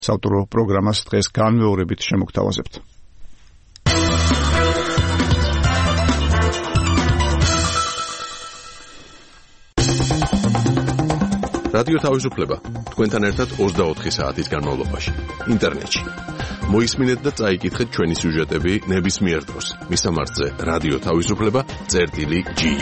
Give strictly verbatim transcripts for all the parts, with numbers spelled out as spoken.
საავტორო პროგრამას დღეს განმეორებით შემოგთავაზებთ. რადიო თავისუფლება თქვენთან ერთად ოცდაოთხი საათის განმავლობაში ინტერნეტში. მოისმინეთ და წაიკითხეთ ჩვენი სიუჟეტები ნებისმიერ დროს. მისამართზე რადიო თავისუფლება წერტილი ჯი.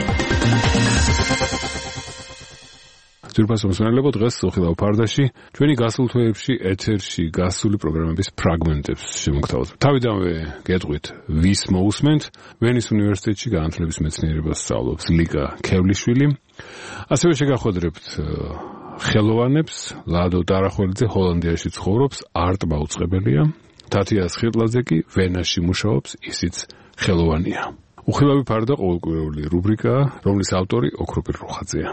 ძვირფას მომსმენელებო, დღეს ოხილავ ფარდაში ჩვენი გასულ თვეებში ეთერში გასული პროგრამების ფრაგმენტებს შემოგთავაზებთ. თავიდანვე გეტყვით, ვის მოусმენთ. ვენის უნივერსიტეტში განათლების მეცნიერებას სწავლობს ლიკა ქევლიშვილი. ასევე შეგახვედრებთ ხელოვანებს. ლადო დარახველიძე ჰოლანდიაში ცხოვრობს, არტ მაუწყებელია. თათია სხირტლაძე კი ვენაში მუშაობს, ისიც ხელოვანია. უხილავი ფარდა ყოველკვირეული რუბრიკაა, რომლის ავტორი ოქროპირ რუხაძეა.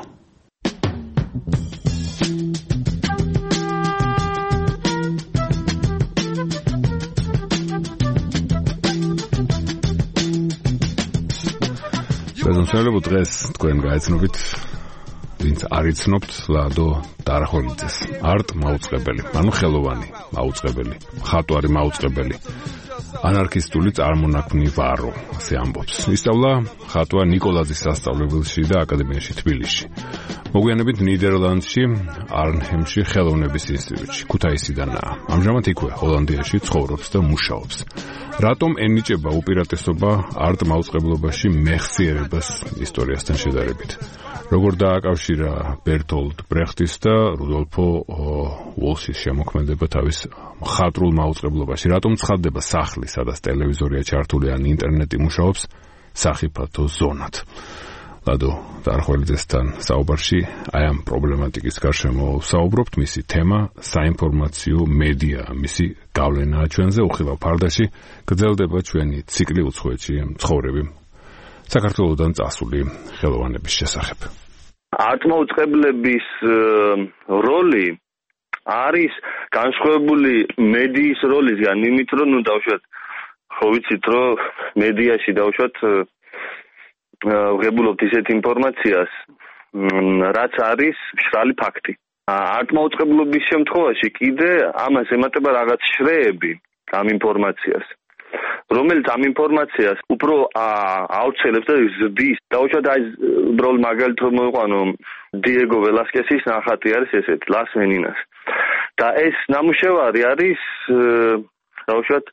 შესაძლოა დღეს თქვენ გაეცნობით ვინც არ იცნობთ ლადო დარახველიძეს. არტ მაუწყებელი, ანუ ხელოვანი მაუწყებელი, ხატვარი მაუწყებელი, ანარქისტული წარმონაქმნი ვარო, ასე ამბობს. ისწავლა ხატვა ნიკოლაძის სასწავლებელში და აკადემიაში თბილისში. მოგვიანებით ნიდერლანდში, არნჰემში ხელოვნების ინსტიტუტში, ქუთაისიდანაა. ამჟამად იქვე ჰოლანდიაში ცხოვრობს და მუშაობს. რატომ ენიჭება უპირატესობა არტ მაუწყებლობაში მეხსიერებას ისტორიასთან შედარებით? როგორ დააკავშირა ბერტოლდ ბრეხტის და რუდოლფო უოლსის შემოქმედება თავის მხატვრულ მაუწყებლობაში? რატომ ცხადდება სახლი, სადაც ტელევიზორია ჩართული ან ინტერნეტი მუშაობს, სახიფათო ზონად? ლადო დარახველიძესთან საუბარში აი ამ პრობლემატიკის გარშემო საუბრობთ. მისი თემა საინფორმაციო მედია, მისი გავლენაა ჩვენზე. უხილავ ფარდაში გრძელდება ჩვენი ციკლი უცხოეთში ცხოვრები საქართველოსდან წასული ხელოვანების შესახებ. არტ-მაუწყებლების როლი არის განსხვავებული მედიის როლისგან, იმით რომ ნუ დავუშვათ, ხო ვიცით, რომ მედიაში დავუშვათ ვღებულობთ ისეთ ინფორმაციას, რაც არის მშრალი ფაქტი. არტ-მაუწყებლობის შემთხვევაში კიდე ამას ემატება რაღაც შრეები ამ ინფორმაციას, რომელიც ამ ინფორმაციას უფრო აუცილებს და ზრდის. დავუშვათ, აი უბრალოდ მაგალითად რომ მოვიყვანო, დიეგო ველასკესის ნახატი არის ესეთი, ლას მენინას. და ეს ნამუშევარი არის, დავუშვათ,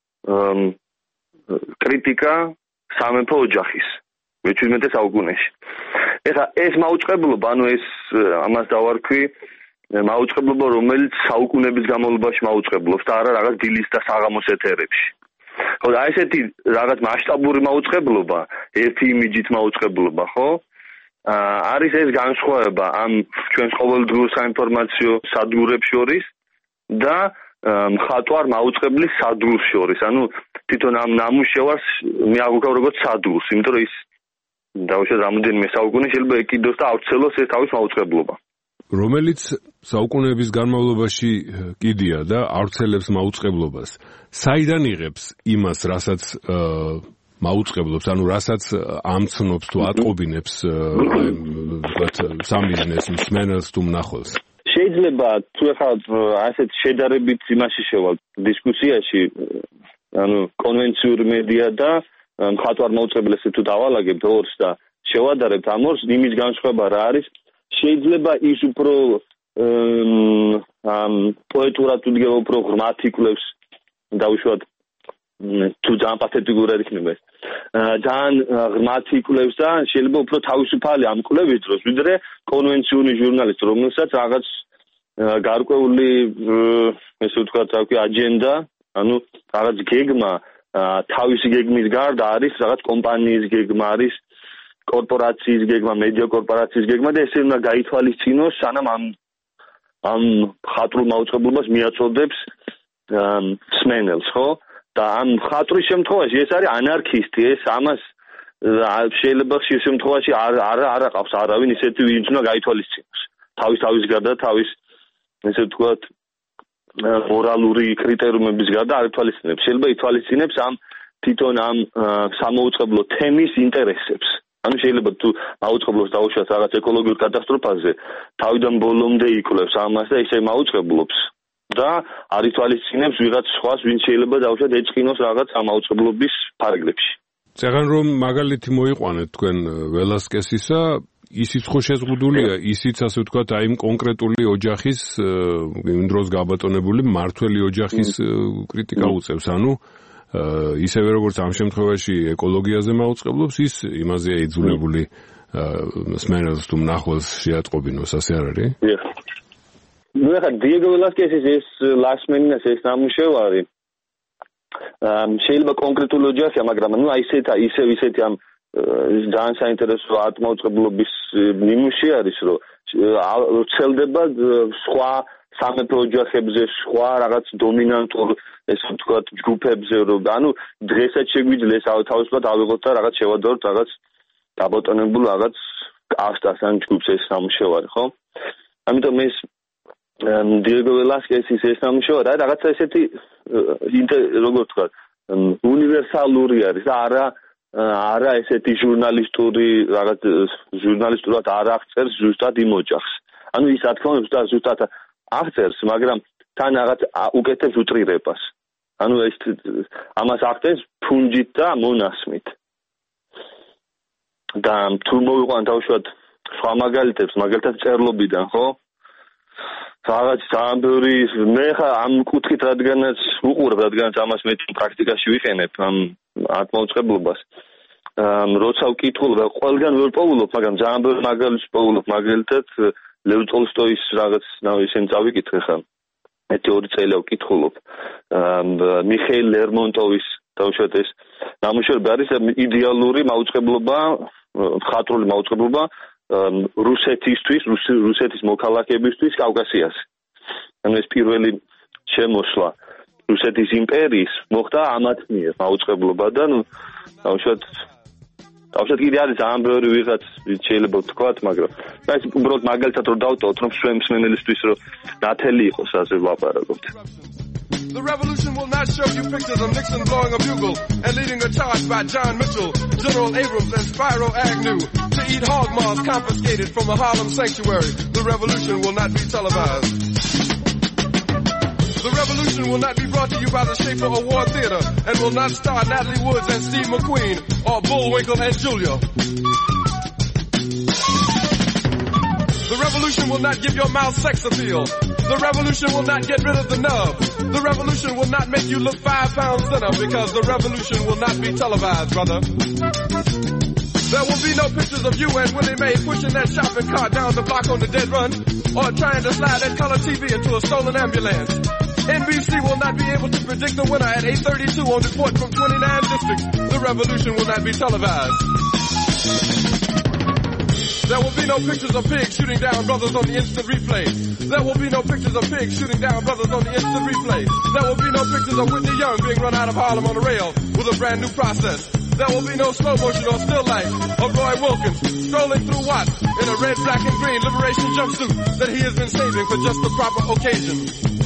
კრიტიკა სამეფო ოჯახის მეჩვიდმეტე საუკუნეში. ეხლა ეს მაუწყებლობა, ანუ ეს ამას დავარქვი, მაუწყებლობა, რომელიც საუკუნების განმავლობაში მაუწყებლობს და არა რაღაც დილის და საღამოს ეთერებში. ხო, და ესეთი რაღაც მასშტაბური მაუწყებლობა, ერთი იმიჯით მაუწყებლობა, ხო? არის ეს განსხვავება ამ ჩვენს ყოველდღიურ საინფორმაციო სადგურებს შორის და მხატვარ მაუწყებლის სადგურს შორის. ანუ თვითონ ამ ნამუშევარს მე აღვიქავ როგორც სადგურს, იმიტომ რომ ის დავუშვათ რამოდენიმე საუკუნე შეიძლება ეკიდოს და ავრცელოს ეს თავის მაუწყებლობა. რომელიც საუკუნეების განმავლობაში კიდია და ავრცელებს მაუწყებლობას. საიდან იღებს იმას, რასაც მაუწყებლობს, ანუ რასაც ამცნობს თუ ატყობინებს სამიზნეს მსმენელს თუ მნახველს? შეიძლება თუ ახლა ასეთ შედარებით იმაში შევალ დისკუსიაში, ანუ კონვენციური მედია და მხატვარ მაუწყებელს თუ დავალაგებთ ორს და შევადარებთ ამ ორს, იმის განსხვავება რა არის? შეიძლება ის უფრო პოეტურად უდგება, უფრო ღრმად იკვლევს, დავუშვათ, თუ ძალიან პათეტიკური არ იქნება ეს. ძალიან ღრმად იკვლევს და შეიძლება უფრო თავისუფალი ამ კვლევის დროს, ვიდრე კონვენციური ჟურნალისტი, რომელსაც რაღაც გარკვეული, ესე ვთქვათ, რა ქვია, აჯენდა, ანუ რაღაც გეგმა, თავისი გეგმის გარდა არის რაღაც კომპანიის გეგმა, არის კორპორაციის გეგმა, მედია კორპორაციის გეგმა და ესე უნდა გაითვალისწინოს, სანამ ამ ამ მხატვრულ მაუწყებლობას მიაწოდებს მსმენელს, ხო? და ამ მხატვრის შემთხვევაში ეს არის ანარქისტი, ეს ამას შეიძლება ხშირ შემთხვევაში არ არ არ აყავს არავინ ისეთი, ვინც უნდა გაითვალისწინოს. თავის თავის გარდა, თავის ესე ვთქვათ, მორალური კრიტერიუმების გარდა არ ითვალისწინებს. შეიძლება ითვალისწინებს ამ თვითონ ამ სამოუწყებლო თემის ინტერესებს. ანუ შეიძლება თუ მაუწყებლობს დაუშვათ რაღაც ეკოლოგიურ კატასტროფაზე, თავიდან ბოლომდე იკვლევს ამას და ისე მაუწყებლობს და არ ითვალისწინებს ვიღაც სხვას, ვინც შეიძლება დავუშვათ ეჭყინოს რაღაც ამაუწყებლობის ფარგლებში. წეგან რომ მაგალითი მოიყვანეთ თქვენ ველასკესისა, ისიც ხო შეზღუდულია, ისიც ასე ვთქვათ, აი იმ კონკრეტული ოჯახის იმ დროს გაბატონებული მართველი ოჯახის კრიტიკა უწევს, ანუ ისევე როგორც ამ შემთხვევაში ეკოლოგიაზე მაუწყებლობს, ის იმაზეა იძულებული სმენელს თუ მნახველს შეატყობინოს, ასე არ არის? ნუ ახლა დიეგო ველასკესის ეს ლასმენინას ეს ნამუშევარი შეიძლება კონკრეტული ოჯახია, მაგრამ ნუ აი ესეთა ისევ ისეთი ამ ძალიან საინტერესო ატმოწყებლობის ნიმუში არის, რომ ცელდება სხვა სამეფო ოჯახებზე, სხვა რაღაც დომინანტურ ესე ვთქვათ ჯგუფებზე, რომ ანუ დღესაც შეგვიძლია თავისუფლად ავიღოთ და რაღაც შევადაროთ რაღაც გაბატონებულ რაღაც კასტას ან ჯგუფს ეს ნამუშევარი, ხო? ამიტომ ეს დიეგო ველასკესის ეს ნამუშევარი არის რაღაცა ესეთი როგორ ვთქვათ უნივერსალური არის და არა არა ესეთი ჟურნალისტური რაღაც ჟურნალისტურად არ აღწერს ზუსტად იმ ოჯახს. ანუ ის რა თქმა უნდა ზუსტად აღწერს, მაგრამ თან რაღაც უკეთებს უტრირებას. ანუ ეს ამას აღწერს ფუნჯით და მონასმით. და თუ მოვიყვან თავშოთ სხვა მაგალითებს, მაგალითად წერლობიდან, ხო? რაღაც ძალიან ბევრი მე ხა ამ კუთხით რადგანაც უყურებ, რადგანაც ამას მე პრაქტიკაში ვიყენებ ამ ატმოწყებლობას. როცა ვკითხულობ, ყველგან ვერ პოულობ, მაგრამ ძალიან ბევრი მაგალითს პოულობ, მაგალითად ლევ ტოლსტოის რაღაც ისინი წავიკითხე ხა. ერთი ორი წელი ვკითხულობ. მიხეილ ლერმონტოვის თავშოთ ეს ნამუშევრები არის იდეალური მაუწყებლობა, მხატვრული მაუწყებლობა რუსეთისთვის, რუსეთის მოქალაქეებისთვის კავკასიაში. ანუ ეს პირველი შემოსვლა რუსეთის იმპერიის მოხდა ამათ მიერ მაუწყებლობა და ნუ თავშოთ თავშოთ კიდე არის ძალიან ბევრი ვიღაც შეიძლება ვთქვათ, მაგრამ ეს უბრალოდ მაგალითად რომ დავტოვოთ, რომ მსმენელისთვის რომ ნათელი იყოს ასე ვლაპარაკობთ. The revolution will not show you pictures of Nixon blowing a bugle and leading a charge by John Mitchell, General Abrams, and Spyro Agnew to eat hog maws confiscated from a Harlem sanctuary. The revolution will not be televised. The revolution will not be brought to you by the Schaefer Award Theater and will not star Natalie Woods and Steve McQueen or Bullwinkle and Julia. The revolution will not give your mouth sex appeal. The revolution will not get rid of the nub. The revolution will not make you look five pounds thinner because the revolution will not be televised, brother. There will be no pictures of you and Willie Mae pushing that shopping cart down the block on the dead run or trying to slide that color T V into a stolen ambulance. N B C will not be able to predict the winner at eight thirty-two on report from twenty-nine districts. The revolution will not be televised. There will be no pictures of pigs shooting down brothers on the instant replay. There will be no pictures of pigs shooting down brothers on the instant replay. There will be no pictures of Whitney Young being run out of Harlem on a rail with a brand new process. There will be no slow motion or still life of Roy Wilkins strolling through Watts in a red, black, and green liberation jumpsuit that he has been saving for just the proper occasion.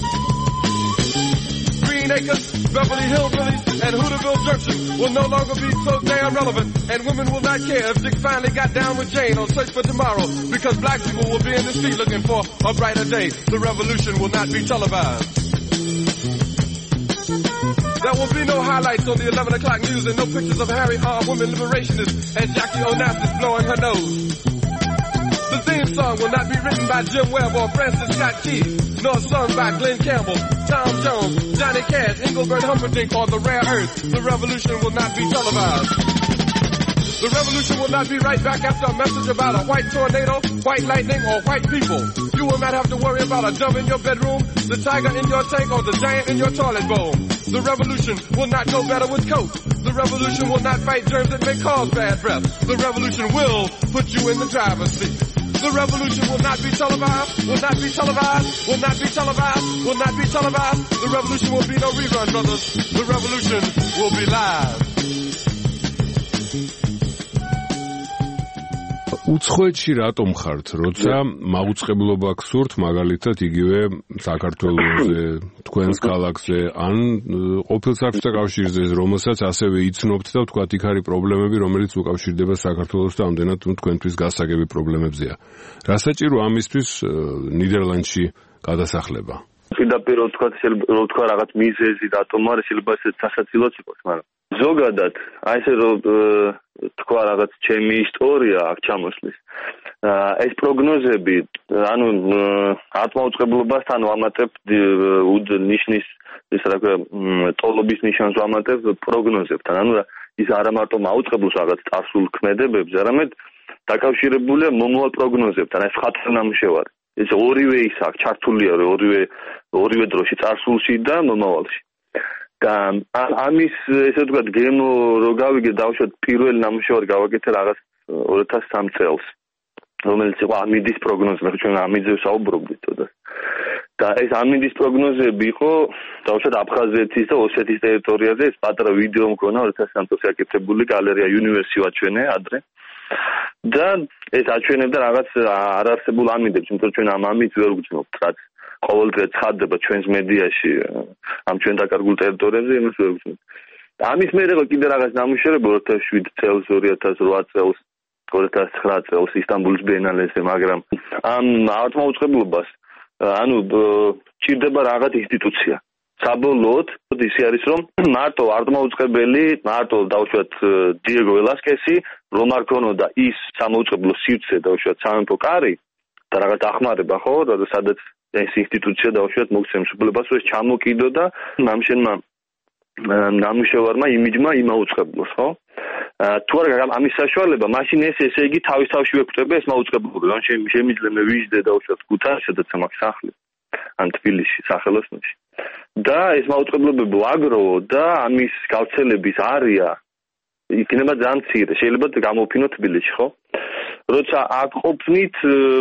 Green Acres, Beverly Hillbillies, and Hooterville Junction will no longer be so damn relevant, and women will not care if Dick finally got down with Jane on Search for Tomorrow, because black people will be in the street looking for a brighter day. The revolution will not be televised. There will be no highlights on the eleven o'clock news and no pictures of Harry R. Women Liberationists and Jackie Onassis blowing her nose. The theme song will not be written by Jim Webb or Francis Scott Key, nor sung by Glenn Campbell, Tom Jones, Johnny Cash, Engelbert Humperdinck, or The Rare Earth. The revolution will not be televised. The revolution will not be right back after a message about a white tornado, white lightning, or white people. You will not have to worry about a dove in your bedroom, the tiger in your tank, or the giant in your toilet bowl. The revolution will not go better with Coke. The revolution will not fight germs that may cause bad breath. The revolution will put you in the driver's seat. The revolution will not be televised, will not be televised, will not be televised, will not be televised. The revolution will be no rerun, brothers. The revolution will be live. უცხოეთში რატომ ხართ, როცა მაუწყებლობა გსურთ, მაგალითად იგივე საქართველოზე, თქვენს ქალაქზე, ან ყოფილ საბჭოთა კავშირზე, რომელსაც ასევე იცნობთ და ვთქვათ, იქ არის პრობლემები, რომელიც უკავშირდება საქართველოს და ამდენად თქვენთვის გასაგები პრობლემებზეა. რა საჭირო ამისთვის ნიდერლანდში გადასახლება? პირდაპირ თქვა შეიძლება თქვა რაღაც მიზეზი რატომ არა შეიძლება ეს სასაცილოც იყოს, მაგრამ ზოგადად აი ესე რომ თქვა რაღაც ჩემი ისტორია აქ ჩამოსulis. ეს პროგნოზები, ანუ ათმოუწყებლობასთან ვამატებ ნიშნის ის რა ქვია ტოლობის ნიშანს ვამატებ პროგნოზებთან. ანუ ის არა მარტო მაუწყებლობს რაღაც წარსულ ქმედებებს, არამედ დაკავშირებულია მომავალ პროგნოზებთან. ეს ხათრნამუშევარი. ეს ორივე ის აქ ჩართულია ორივე ორივე დროში წარსულში და მომავალში. და ამის ესე ვთქვათ გემო რო გავიგე დავუშვათ პირველი ნამუშევარი გავაკეთე რაღაც ორი ათას სამი წელს. რომელიც იყო ამინდის პროგნოზი, მე ჩვენ ამინდზე საუბრობდით თოდა. და ეს ამინდის პროგნოზები იყო დავუშვათ აფხაზეთის და ოსეთის ტერიტორიაზე, ეს პატარა ვიდეო მქონა ორი ათას სამი წელს აკეთებული გალერეა უნივერსი ვაჩვენე ადრე. და ეს აჩვენებდა რაღაც არარსებულ ამინდებს, იმიტომ რომ ჩვენ ამ ამინდს ვერ ვგრძნობთ, რაც ყოველდღე ცხადდება ჩვენს მედიაში, ამ ჩვენ დაკარგულ ტერიტორიებზე, იმას ვერ ვგრძნობთ. ამის მერე იყო კიდე რაღაც ნამუშევრები ორი ათას შვიდი წელს, ორი ათას რვა წელს, ორი ათას ცხრა წელს ისტანბულის ბიენალეზე, მაგრამ ამ ათმოუწყებლობას ანუ ჭირდება რაღაც ინსტიტუცია. საბოლოოდ ისე არის რომ მარტო ათმოუწყებელი, მარტო დავუშვათ დიეგო ველასკესი, რომ არ ქონოდა ის სამოუწყებლო სივრცე დავუშვათ სამეფო კარი და რაღაც ახმარება ხო, სადაც ეს ინსტიტუცია დავუშვათ მოგცემს უფლებას, რომ ეს ჩამოკიდოდა ნამშენმა ნამუშევარმა იმიჯმა იმაუწყებლოს, ხო? თუ არა ამის საშუალება, მაშინ ეს ესე იგი თავის თავში ვეკვდება ეს მაუწყებლობა. ან შემიძლია მე ვიждე დავუშვათ ქუთაისში, სადაც მაქვს სახლი, ან თბილისში, სახელოსნოში. და ეს მაუწყებლობები ვაგროვო და ამის გავრცელების არეა იქნება ძალიან მცირე. შეიძლება გამოვფინო თბილისში, ხო? როცა აქ ყოფნით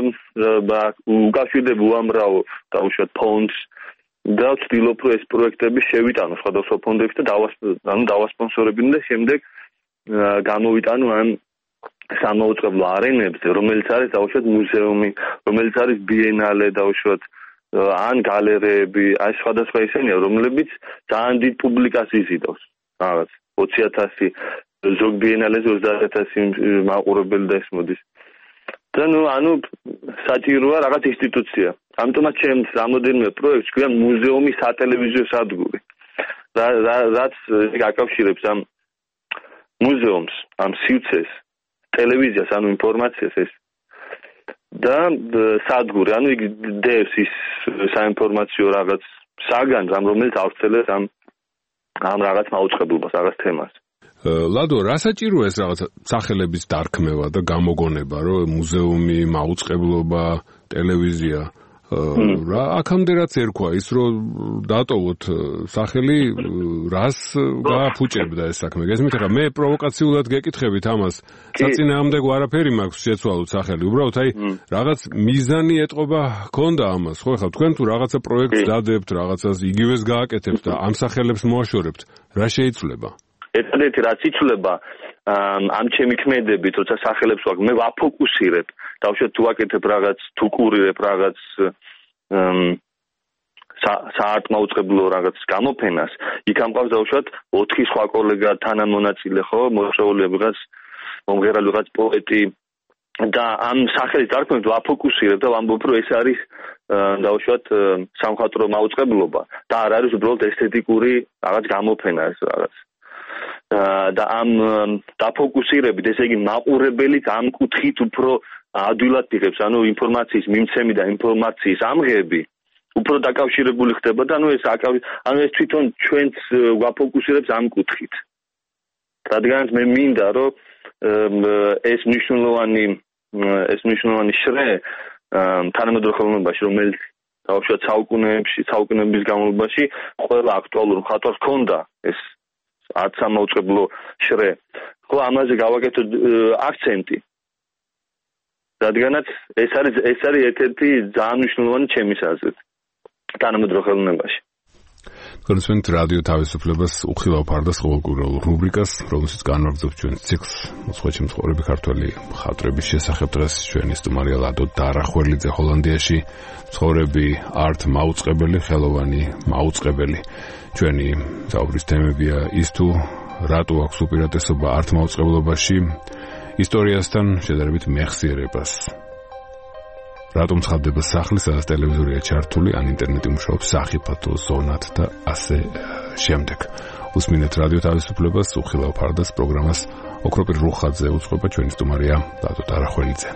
უკავშირდები უამრავ დავუშვათ ფონდს და ვცდილობ რომ ეს პროექტები შევიტანო სხვადასხვა ფონდებში და ანუ დავასპონსორებინო და შემდეგ გამოვიტანო ამ სამოუწყებლო არენებზე, რომელიც არის დავუშვათ მუზეუმი, რომელიც არის ბიენალე დავუშვათ ან გალერეები, აი სხვადასხვა ისენია, რომლებიც ძალიან დიდ პუბლიკას იზიდავს. რაღაც ოცი ათასი ზოგ ბიენალეზე ოცდაათ ათასი მაყურებელი და ეს მოდის. და ნუ ანუ საჭიროა რაღაც ინსტიტუცია. ამიტომაც ჩემს რამოდენიმე პროექტს ქვია მუზეუმის სატელევიზიო სადგური. რაც აკავშირებს ამ მუზეუმს, ამ სივრცეს, ტელევიზიას, ანუ ინფორმაციას ეს და სადგური, ანუ იგი დევს ის საინფორმაციო რაღაც საგანს, ამ რომელიც ავრცელებს ამ ამ რაღაც მაუწყებლობას, რაღაც თემას. ლადო, რა საჭიროა ეს რაღაც სახელების დარქმევა და გამოგონება, რომ მუზეუმი, მაუწყებლობა, ტელევიზია რა აქამდე რაც ერქვა ის რომ დატოვოთ სახელი რას გააფუჭებდა ეს საქმე. გესმით ახლა მე პროვოკაციულად გეკითხებით ამას, საწინააღმდეგო არაფერი მაქვს შეცვალოთ სახელი. უბრალოდ აი რაღაც მიზანი ეტყობა ჰქონდა ამას. ხო ახლა თქვენ თუ რაღაცა პროექტს დადებთ, რაღაცას იგივეს გააკეთებთ და ამ სახელებს მოაშორებთ, რა შეიცვლება? ერთადერთი რაც იცვლება ამ ჩემი ქმედებით, როცა სახელებს ვაკ მე ვაფოკუსირებ, დავუშვათ თუ ვაკეთებ რაღაც, თუ კურირებ რაღაც საათმოუწყებლო რაღაც გამოფენას, იქ ამყავს დავუშვათ ოთხი სხვა კოლეგა თანამონაწილე, ხო, მოშოულია ვიღაც მომღერალი, ვიღაც პოეტი და ამ სახელის დარქმევით ვაფოკუსირებ და ვამბობ, რომ ეს არის დავუშვათ სამხატვრო მაუწყებლობა და არ არის უბრალოდ ესთეტიკური რაღაც გამოფენა ეს რაღაც. და ამ დაფოკუსირებით, ესე იგი მაყურებელიც ამ კუთხით უფრო ადვილად იღებს, ანუ ინფორმაციის მიმცემი და ინფორმაციის ამღები უფრო დაკავშირებული ხდება და ანუ ეს ანუ ეს თვითონ ჩვენც ვაფოკუსირებს ამ კუთხით. რადგანაც მე მინდა, რომ ეს მნიშვნელოვანი ეს მნიშვნელოვანი შრე თანამედროვე ხელოვნებაში, რომელიც დავუშვათ საუკუნეებში, საუკუნეების განმავლობაში ყველა აქტუალურ მხატვარს ჰქონდა ეს ათ სამოუწყებლო შრე. ხო, ამაზე გავაკეთოთ აქცენტი. რადგანაც ეს არის ეს არის ერთ-ერთი ძალიან მნიშვნელოვანი ჩემის აზრით თანამედროვე ხელოვნებაში. კონსვენთ რადიო თავისუფლებას უხილავ ფარდას ყოველკვირეულ რუბრიკას, რომელშიც განვაგრძობთ ჩვენს ციკლს მოწყვეტი მსხვერპლი ქართველი მხატვრების შესახებ. დღეს ჩვენი სტუმარია ლადო დარახველიძე, ჰოლანდიაში ცხოვრები არტ მაუწყებელი, ხელოვანი მაუწყებელი. ჩვენი საუბრის თემებია ის თუ რატო აქვს უპირატესობა არტ მაუწყებლობაში ისტორიასთან შედარებით მეხსიერებას. რატომ ცხადდება სახლი, სადაც ტელევიზორია ჩართული, ან ინტერნეტი მუშაობს სახიფათო ზონად და ასე შემდეგ. უსმინეთ რადიო თავისუფლებას, უხილავ ფარდას პროგრამას ოქროპირ რუხაძე უწყობა, ჩვენი სტუმარია დადო ტარახველიძე.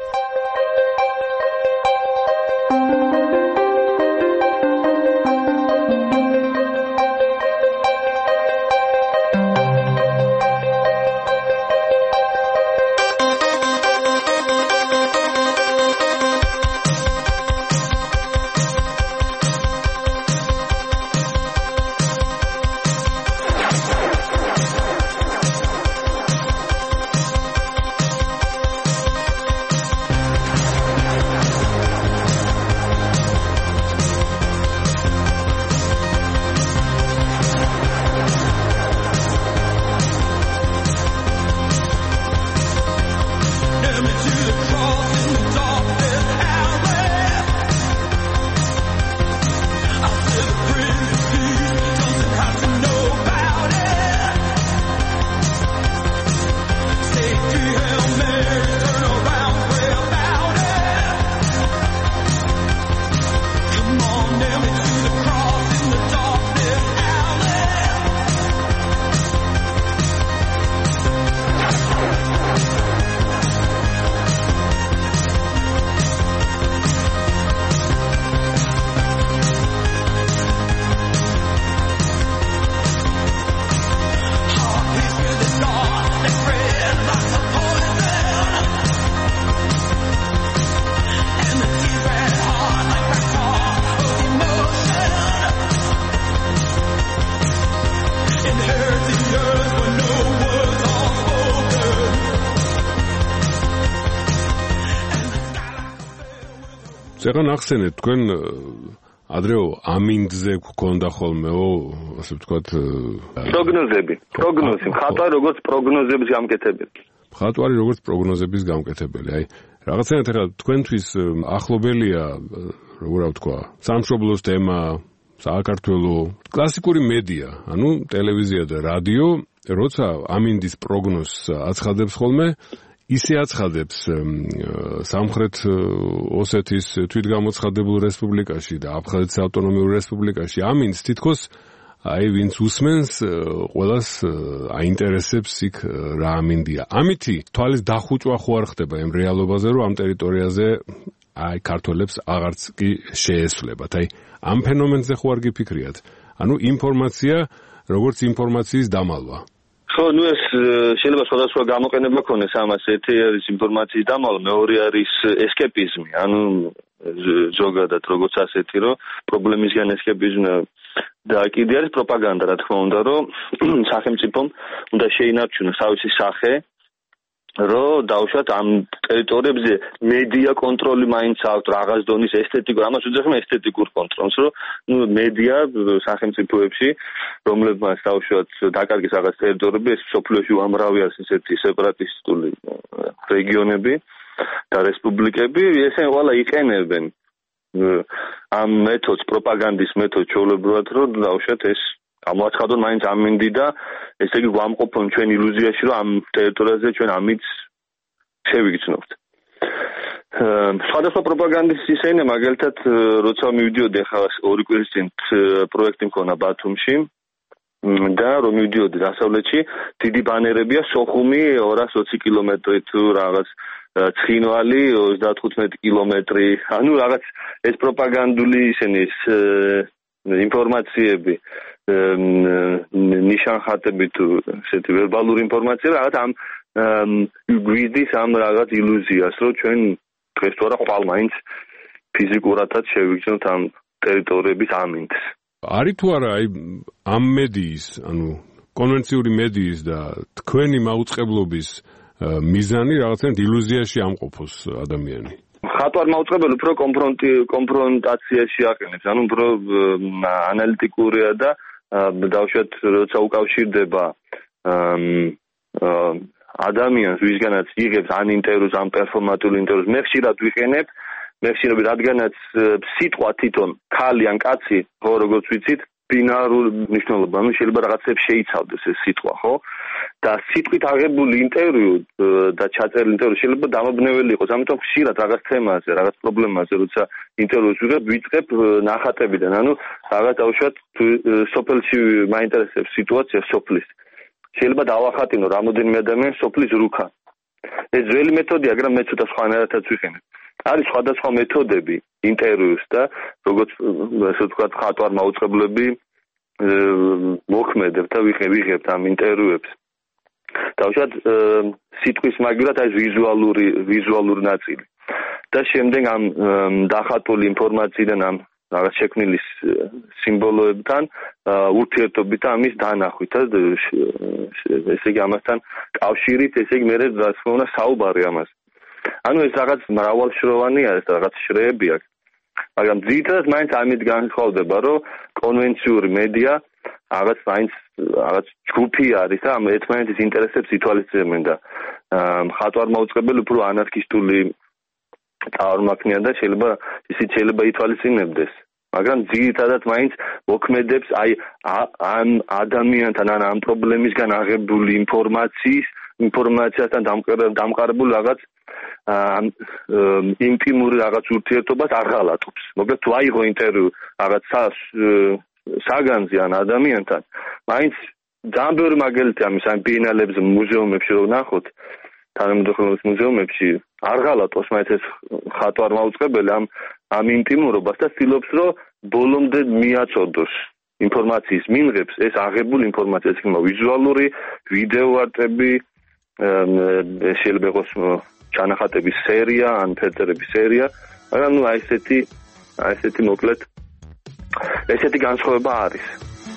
ზეგან ახსენეთ თქვენ ადრეო ამინდზე გქონდა ხოლმეო ასე ვთქვათ პროგნოზები პროგნოზი მხატვარი როგორც პროგნოზების გამკეთებელი მხატვარი როგორც პროგნოზების გამკეთებელი აი რაღაცნაირად ახლა თქვენთვის ახლობელია როგორ ვთქვა სამშობლოს თემა საქართველო კლასიკური მედია ანუ ტელევიზია და რადიო როცა ამინდის პროგნოზს აცხადებს ხოლმე ისე აცხადებს სამხრეთ ოსეთის თვითგამოცხადებულ რესპუბლიკაში და აფხაზეთის ავტონომიურ რესპუბლიკაში ამინდს თითქოს აი ვინც უსმენს ყველას აინტერესებს იქ რა ამინდია. ამითი თვალის დახუჭვა ხო არ ხდება იმ რეალობაზე რომ ამ ტერიტორიაზე აი ქართველებს აღარც კი შეესვლებათ. აი ამ ფენომენზე ხო არ გიფიქრიათ? ანუ ინფორმაცია როგორც ინფორმაციის დამალვა. ხო, ნუ ეს შეიძლება სხვადასხვა გამოყენება ქონდეს ამას. ერთი არის ინფორმაციის დამალვა, მეორე არის ესკეპიზმი. ანუ ზოგადად როგორც ასეთი, რომ პრობლემისგან ესკეპიზმი და კიდე არის პროპაგანდა, რა თქმა უნდა, რომ სახელმწიფომ უნდა შეინარჩუნოს თავისი სახე, რომ დაუშვათ ამ ტერიტორიებზე მედია კონტროლი მაინც აქვს რაღაც დონის ესთეტიკურ, ამას უძახმენ ესთეტიკურ კონტროლს, რომ ნუ მედია სახელმწიფოებში, რომლებმაც დაუშვათ დაკარგეს რაღაც ტერიტორიები, ეს სოფლიოში უამრავი არის ესეთი სეპარატისტული რეგიონები და რესპუბლიკები, ესენ ყველა იყენებენ ამ მეთოდს, პროპაგანდის მეთოდს ჩვეულებრივად, რომ დაუშვათ ეს გამოაცხადონ მაინც ამინდი და ესე იგი გვამყოფონ ჩვენ ილუზიაში, რომ ამ ტერიტორიაზე ჩვენ ამით შევიგრძნობთ. სხვადასხვა პროპაგანდის ისენა, მაგალითად, როცა მივიდიოდი ახლა ორი კვირის წინ პროექტი მქონა ბათუმში და რომ მივიდიოდი დასავლეთში, დიდი ბანერებია, სოხუმი ორას ოცი კილომეტრი თუ რაღაც ცხინვალი ოცდათხუთმეტი კილომეტრი. ანუ რაღაც ეს პროპაგანდული ისენი ინფორმაციები ნიშანხატები თუ ესეთი ვერბალური ინფორმაცია რაღაც ამ გვიდის ამ რაღაც ილუზიას, რომ ჩვენ დღეს თუ არა ხვალ მაინც ფიზიკურადაც შევიგრძნოთ ამ ტერიტორიების ამინდს. არის თუ არა აი ამ მედიის, ანუ კონვენციური მედიის და თქვენი მაუწყებლობის მიზანი რაღაცნაირად ილუზიაში ამყოფოს ადამიანი? ხატვარ მაუწყებელი უფრო კონფრონტაციაში აყენებს, ანუ უფრო ანალიტიკურია და დავუშვათ როცა უკავშირდება ადამიანს, ვისგანაც იღებს ან ინტერვიუს, ან პერფორმატულ ინტერვიუს, მე ხშირად ვიყენებ, მე ხშირად რადგანაც სიტყვა თვითონ ქალი ან კაცი, ხო როგორც ვიცით, ბინარულ მნიშვნელობა, ანუ შეიძლება რაღაცებს შეიცავდეს ეს სიტყვა, ხო? და სიტყვით აღებული ინტერვიუ და ჩაწერილი ინტერვიუ შეიძლება დამაბნეველი იყოს, ამიტომ ხშირად რაღაც თემაზე, რაღაც პრობლემაზე, როცა ინტერვიუს ვიღებ, ვიწყებ ნახატებიდან, ანუ რაღაც დავუშვათ სოფელში მაინტერესებს სიტუაცია სოფლის. შეიძლება დავახატინო რამოდენიმე ადამიანს სოფლის რუქა. ეს ძველი მეთოდია, მაგრამ მე ცოტა სხვანაირადაც ვიხენებ. არის სხვადასხვა მეთოდები ინტერვიუს და როგორც ასე ვთქვათ, ხატვარ მაუწყებლები მოქმედებთ და ვიღებთ ამ ინტერვიუებს. დავუშვათ სიტყვის მაგივრად არის ვიზუალური ვიზუალური ნაწილი. და შემდეგ ამ დახატული ინფორმაციიდან ამ რაღაც შექმნილი სიმბოლოებთან ურთიერთობით და ამის დანახვით ესე იგი ამასთან კავშირით ესე იგი მე რა თქმა უნდა საუბარი ამას. ანუ ეს რაღაც მრავალშროვანია, ეს რაღაც შრეები აქვს. მაგრამ ძირითადად მაინც ამით განსხვავდება, რომ კონვენციური მედია რაღაც მაინც რაღაც ჯგუფი არის და ამ ერთმანეთის ინტერესებს ითვალისწინებენ და მხატვარ მაუწყებელი უფრო ანარქისტული წარმომადგენელი და შეიძლება ისიც შეიძლება ითვალისწინებდეს. მაგრამ ძირითადად მაინც მოქმედებს აი ამ ადამიანთან ან ამ პრობლემისგან აღებული ინფორმაციის ინფორმაციასთან დამყარებული რაღაც ინტიმური რაღაც ურთიერთობას აღალატობს. მოკლედ თუ აიღო ინტერვიუ რაღაც საგანზე ან ადამიანთან, მაინც ძალიან ბევრი მაგალითი ამის ამ ბიენალებზე, მუზეუმებში რო ნახოთ, თანამედროვე მუზეუმებში არ ღალატობს მაინც ეს ხატვარ მაუწყებელი ამ ამ ინტიმურობას და ცდილობს რომ ბოლომდე მიაწოდოს ინფორმაციის მიმღებს ეს აღებული ინფორმაცია, ეს იქნება ვიზუალური, ვიდეო არტები, შეიძლება იყოს ჩანახატების სერია, ან ფერწერების სერია, მაგრამ ნუ აი ესეთი აი ესეთი მოკლედ ესეთი განსხვავება არის.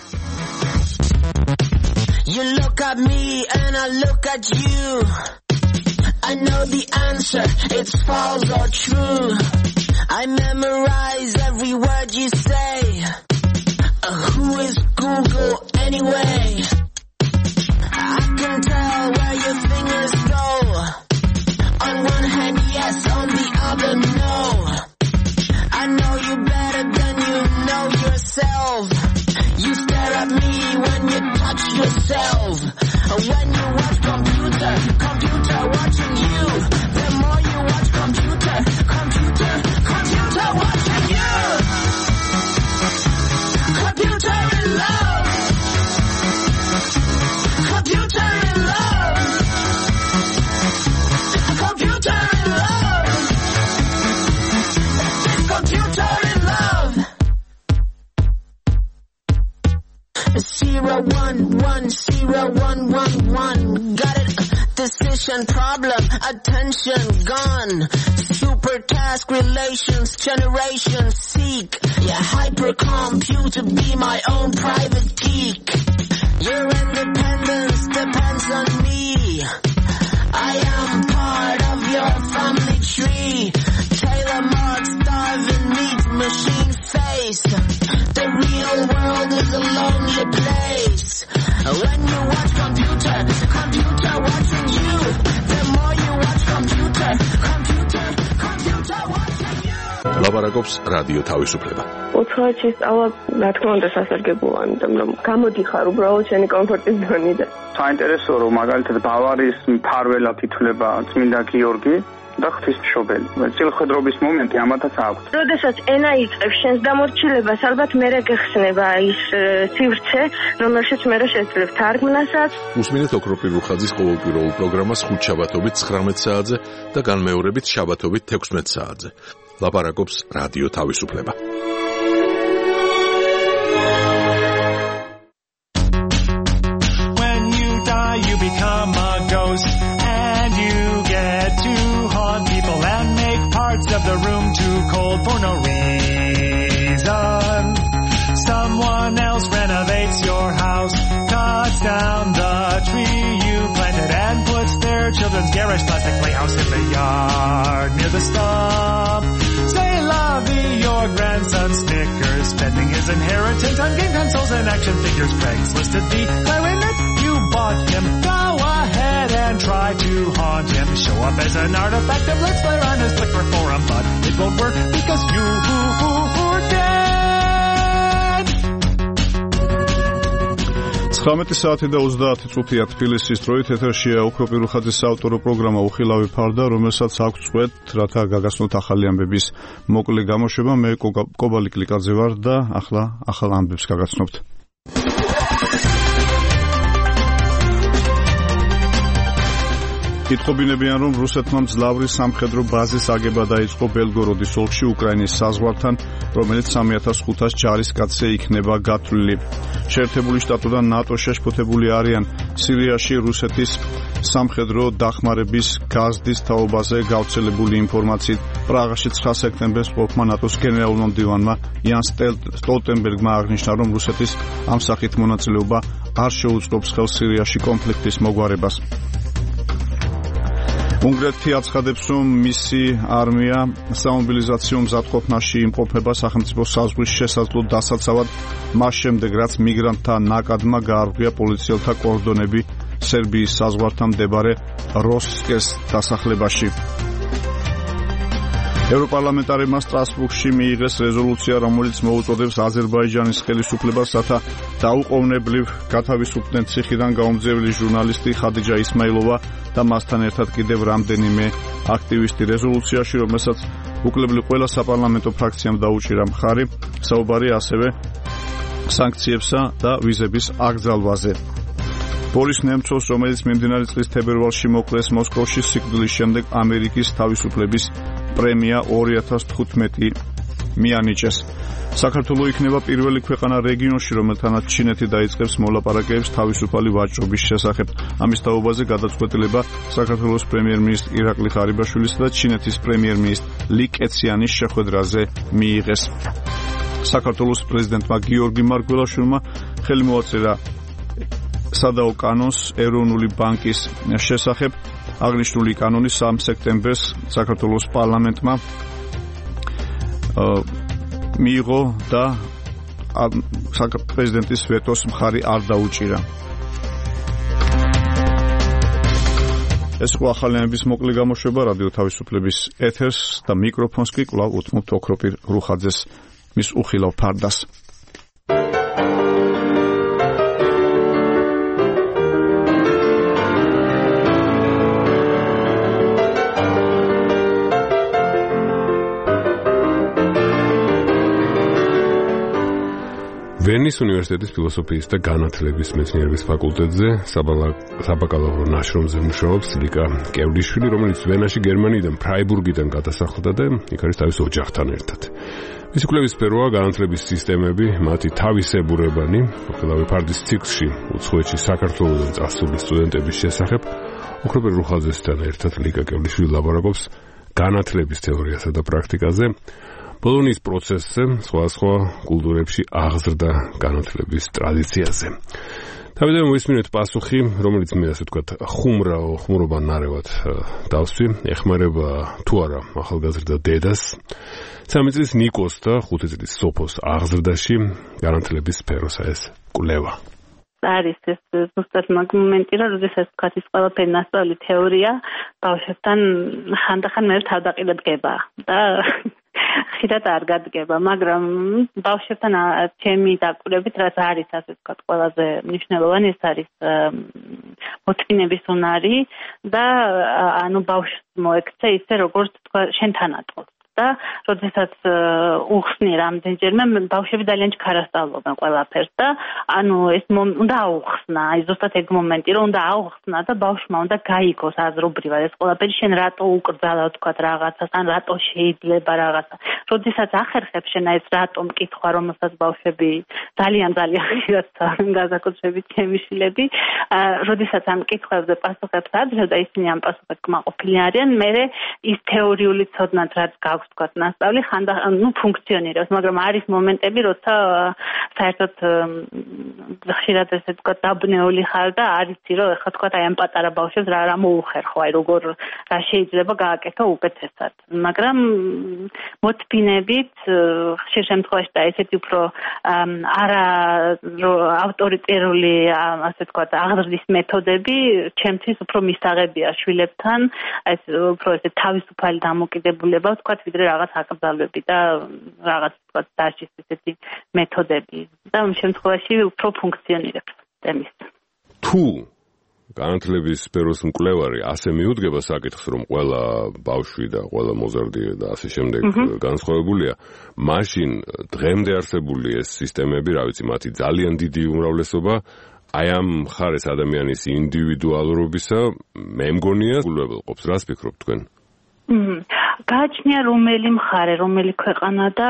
You look at me and I look at you. I know the answer, it's false or true. I memorize every word you say. Uh, who is Google anyway? I can tell where your fingers go. On one hand, yes, on the other, no. I know you better than you know yourself. You stare at me when you touch yourself. When you watch computer, computer watching you. The more you watch computer, computer, computer watching you. Computer in love. Computer in love. Computer in love. This computer in love. Zero one one zero one one one. Got it? Decision problem, attention gone. Super task relations, generation seek. Yeah, hypercomputer be my own private geek. Your independence depends on me. I am part of your family tree. Taylor Mark starving meat machine face. The real world is a lonely place. When you watch computer, computer watching you. The more you watch computer, computer, computer watching you. ლაპარაკობს რადიო თავისუფლება. ოთხი წავა, რა თქმა უნდა, სასარგებლოა, იმიტომ რომ გამოდიხარ უბრალოდ შენი კომფორტის ზონიდან. საინტერესო რომ მაგალითად ბავარის მფარველად ითვლება წმინდა გიორგი და ღვთისმშობელი. წილხვედრობის მომენტი ამათაც აქვს. როდესაც ენა იწყებს შენს დამორჩილებას, ალბათ მერე გეხსნება ის სივრცე, რომელშიც მერე შეძლებ თარგმნასაც. უსმინეთ ოქროპირ რუხაძის ყოველკვირეულ პროგრამას ხუთშაბათობით ცხრამეტ საათზე და განმეორებით შაბათობით თექვსმეტ საათზე. ლაპარაკობს რადიო თავისუფლება. When you die, you become a ghost, and you get to haunt people and make parts of the room too cold for no reason. Someone else renovates your house, cuts down the tree you planted, and puts their children's garish plastic playhouse in the yard near the stump. Say lovey, your grandson Snickers, spending his inheritance on game consoles and action figures. Craigslist is the clarinet you bought him. Go ahead and try to haunt him. Show up as an artifact of Let's Play on his Flickr forum, but it won't work because you who who who dead. ცხრამეტი საათი და ოცდაათი წუთია თბილისის დროით ეთერშია უფრო პირუხაძის საავტორო პროგრამა უხილავი ფარდა, რომელსაც აქვს წვეთ, რათა გაგაცნოთ ახალი ამბების მოკლე გამოშვება. მე კობალი კლიკაძე ვარ და ახლა ახალ ამბებს გაგაცნობთ. კითხობინებიან, რომ რუსეთმა მძლავრი სამხედრო ბაზის აგება დაიწყო ბელგოროდის ოლქში უკრაინის საზღვართან, რომელიც სამი ათას ხუთას ჯარისკაცზე იქნება გათვლილი. შეერთებული შტატები და ნატო შეშფოთებული არიან სირიაში რუსეთის სამხედრო დახმარების გაზდის თაობაზე გავრცელებული ინფორმაციით. პრაღაში ცხრა სექტემბერს ყოფმა ნატოს გენერალურმა მდივანმა იანს სტოლტენბერგმა აღნიშნა, რომ რუსეთის ამ სახით მონაწილეობა არ შეუწყობს ხელს სირიაში კონფლიქტის მოგვარებას. უნგრეთი აცხადებს, რომ მისი არმია სამობილიზაციო მზადყოფნაში იმყოფება სახელმწიფო საზღვრის შესაძლო დასაცავად, მას შემდეგ რაც მიგრანტთა ნაკადმა გაარღვია პოლიციელთა კორდონები სერბიის საზღვართან მდებარე როსკეს დასახლებაში. ევროპარლამენტარებმა სტრასბურგში მიიღეს რეზოლუცია, რომელიც მოუწოდებს აზერბაიჯანის ხელისუფლებას, რათა დაუყოვნებლივ გათავისუფლდნენ ციხიდან გაუმძეველი ჟურნალისტი ხადიჯა ისმაილოვა და მასთან ერთად კიდევ რამდენიმე აქტივისტი. რეზოლუციაში, რომელსაც უკლებლი ყველა საპარლამენტო ფრაქციამ დაუჭირა მხარი, საუბარი ასევე სანქციებსა და ვიზების აკრძალვაზე. ბორის ნემცოვს, რომელიც მიმდინარე წლის თებერვალში მოკლეს მოსკოვში, სიკვდილის შემდეგ ამერიკის თავისუფლების პრემია ორი ათას თხუთმეტი მიანიჭეს. საქართველო იქნება პირველი ქვეყანა რეგიონში, რომელთანაც ჩინეთი დაიწყებს მოლაპარაკებებს თავისუფალი ვაჭრობის შესახებ. ამის თაობაზე გადაწყვეტილება საქართველოს პრემიერ-მინისტრ ირაკლი ღარიბაშვილისა და ჩინეთის პრემიერ-მინისტრ ალი კეციანის შეხვედრაზე მიიღეს. საქართველოს პრეზიდენტმა გიორგი მარგველაშვილმა ხელი მოაწერა სადაო კანონს ეროვნული ბანკის შესახებ. აღნიშნული კანონი სამი სექტემბერს საქართველოს პარლამენტმა მიიღო და პრეზიდენტის ვეტოს მხარი არ დაუჭირა. ეს იყო ახალი ამბების მოკლე გამოშვება რადიო თავისუფლების ეთერს და მიკროფონს კი კვლავ უთმობთ ოქროპირ რუხაძეს მის უხილავ ფარდას. ვენის უნივერსიტეტის ფილოსოფიის და განათლების მეცნიერების ფაკულტეტზე საბაკალავრო ნაშრომზე მუშაობს ლიკა კევლიშვილი, რომელიც ვენაში გერმანიიდან ფრაიბურგიდან გადასახლდა და იქ არის თავის ოჯახთან ერთად. მისი კვლევის სფეროა განათლების სისტემები, მათი თავისებურებანი. უხილავი ფარდის ციკლში უცხოეთში საქართველოსთან წასული სტუდენტების შესახებ ოქროპირ რუხაძესთან ერთად ლიკა კევლიშვილი ლაბორატორობს განათლების თეორიასა და პრაქტიკაზე. ბოლონის პროცესზე, სხვადასხვა კულტურებში აღზრდა განათლების ტრადიციაზე. თავიდან მოისმინეთ პასუხი, რომელიც მე ასე ვთქვათ, ხუმრაო, ხუმრობა ნარევად დავსვი, ეხმარება თუ არა ახალგაზრდა დედას. სამი წლის ნიკოს და ხუთი წლის სოფოს აღზრდაში განათლების სფეროსა ეს კვლევა. არის ეს ზუსტად მაგ მომენტი, რომ როდესაც თქვათ ის ყველაფერი ნასწავლი თეორია, ბავშვებთან ხანდახან მე თავდაყირა დგება და ხშირად არ გადგება, მაგრამ ბავშვებთან ჩემი დაკვირვებით, რაც არის ასე ვთქვათ, ყველაზე მნიშვნელოვანი, ეს არის მოთმინების უნარი და ანუ ბავშვს მოექცე ისე, როგორც თქვა, შენ თანატოლს. და როდესაც უხსნი რამდენჯერმე ბავშვები ძალიან ჩქარა სწავლობენ ყველაფერს და ანუ ეს უნდა აუხსნა, აი ზუსტად ეგ მომენტი, რომ უნდა აუხსნა და ბავშვმა უნდა გაიგოს აზრობრივად ეს ყველაფერი, შენ რატო უკრძალა თქვათ რაღაცას, ან რატო შეიძლება რაღაცა. როდესაც ახერხებს შენ ეს რატომ კითხვა, რომელსაც ბავშვები ძალიან ძალიან ხშირად გაზაკოცებით ჩემი შვილები, როდესაც ამ კითხვებზე პასუხებს აძლევ და ისინი ამ პასუხებს კმაყოფილი არიან, მე ის თეორიული ცოდნაც რაც გაქვს თქვათ ნასწავლი ხანდახან ნუ ფუნქციონირებს, მაგრამ არის მომენტები, როცა საერთოდ ხშირად ესე თქვათ დაბნეული ხარ და არიცი რომ ეხლა თქვათ აი ამ პატარა ბავშვებს რა რა მოუხერხო, აი როგორ რა შეიძლება გააკეთო უკეთესად. მაგრამ მოთმინებით ხშირ შემთხვევაში და ესეთი უფრო არა ავტორიტარული ასე თქვათ აღზრდის მეთოდები ჩემთვის უფრო მისაღებია შვილებთან, ეს უფრო ესე თავისუფალი დამოკიდებულება თქვათ ვიდრე რაღაც აკრძალვები და რაღაც თქვათ დაშის ესეთი მეთოდები და ამ შემთხვევაში უფრო ფუნქციონირებს. სისტემის. თუ განათლების სფეროს მკვლევარი ასე მიუდგება საკითხს, რომ ყველა ბავშვი და ყველა მოზარდი და ასე შემდეგ განსხვავებულია, მაშინ დღემდე არსებული ეს სისტემები, რა ვიცი, მათი ძალიან დიდი უმრავლესობა აი ამ მხარეს ადამიანის ინდივიდუალურობისა, მე მგონია, ულებელყოფს. რას ფიქრობთ თქვენ? გააჩნია რომელი მხარე, რომელი ქვეყანა და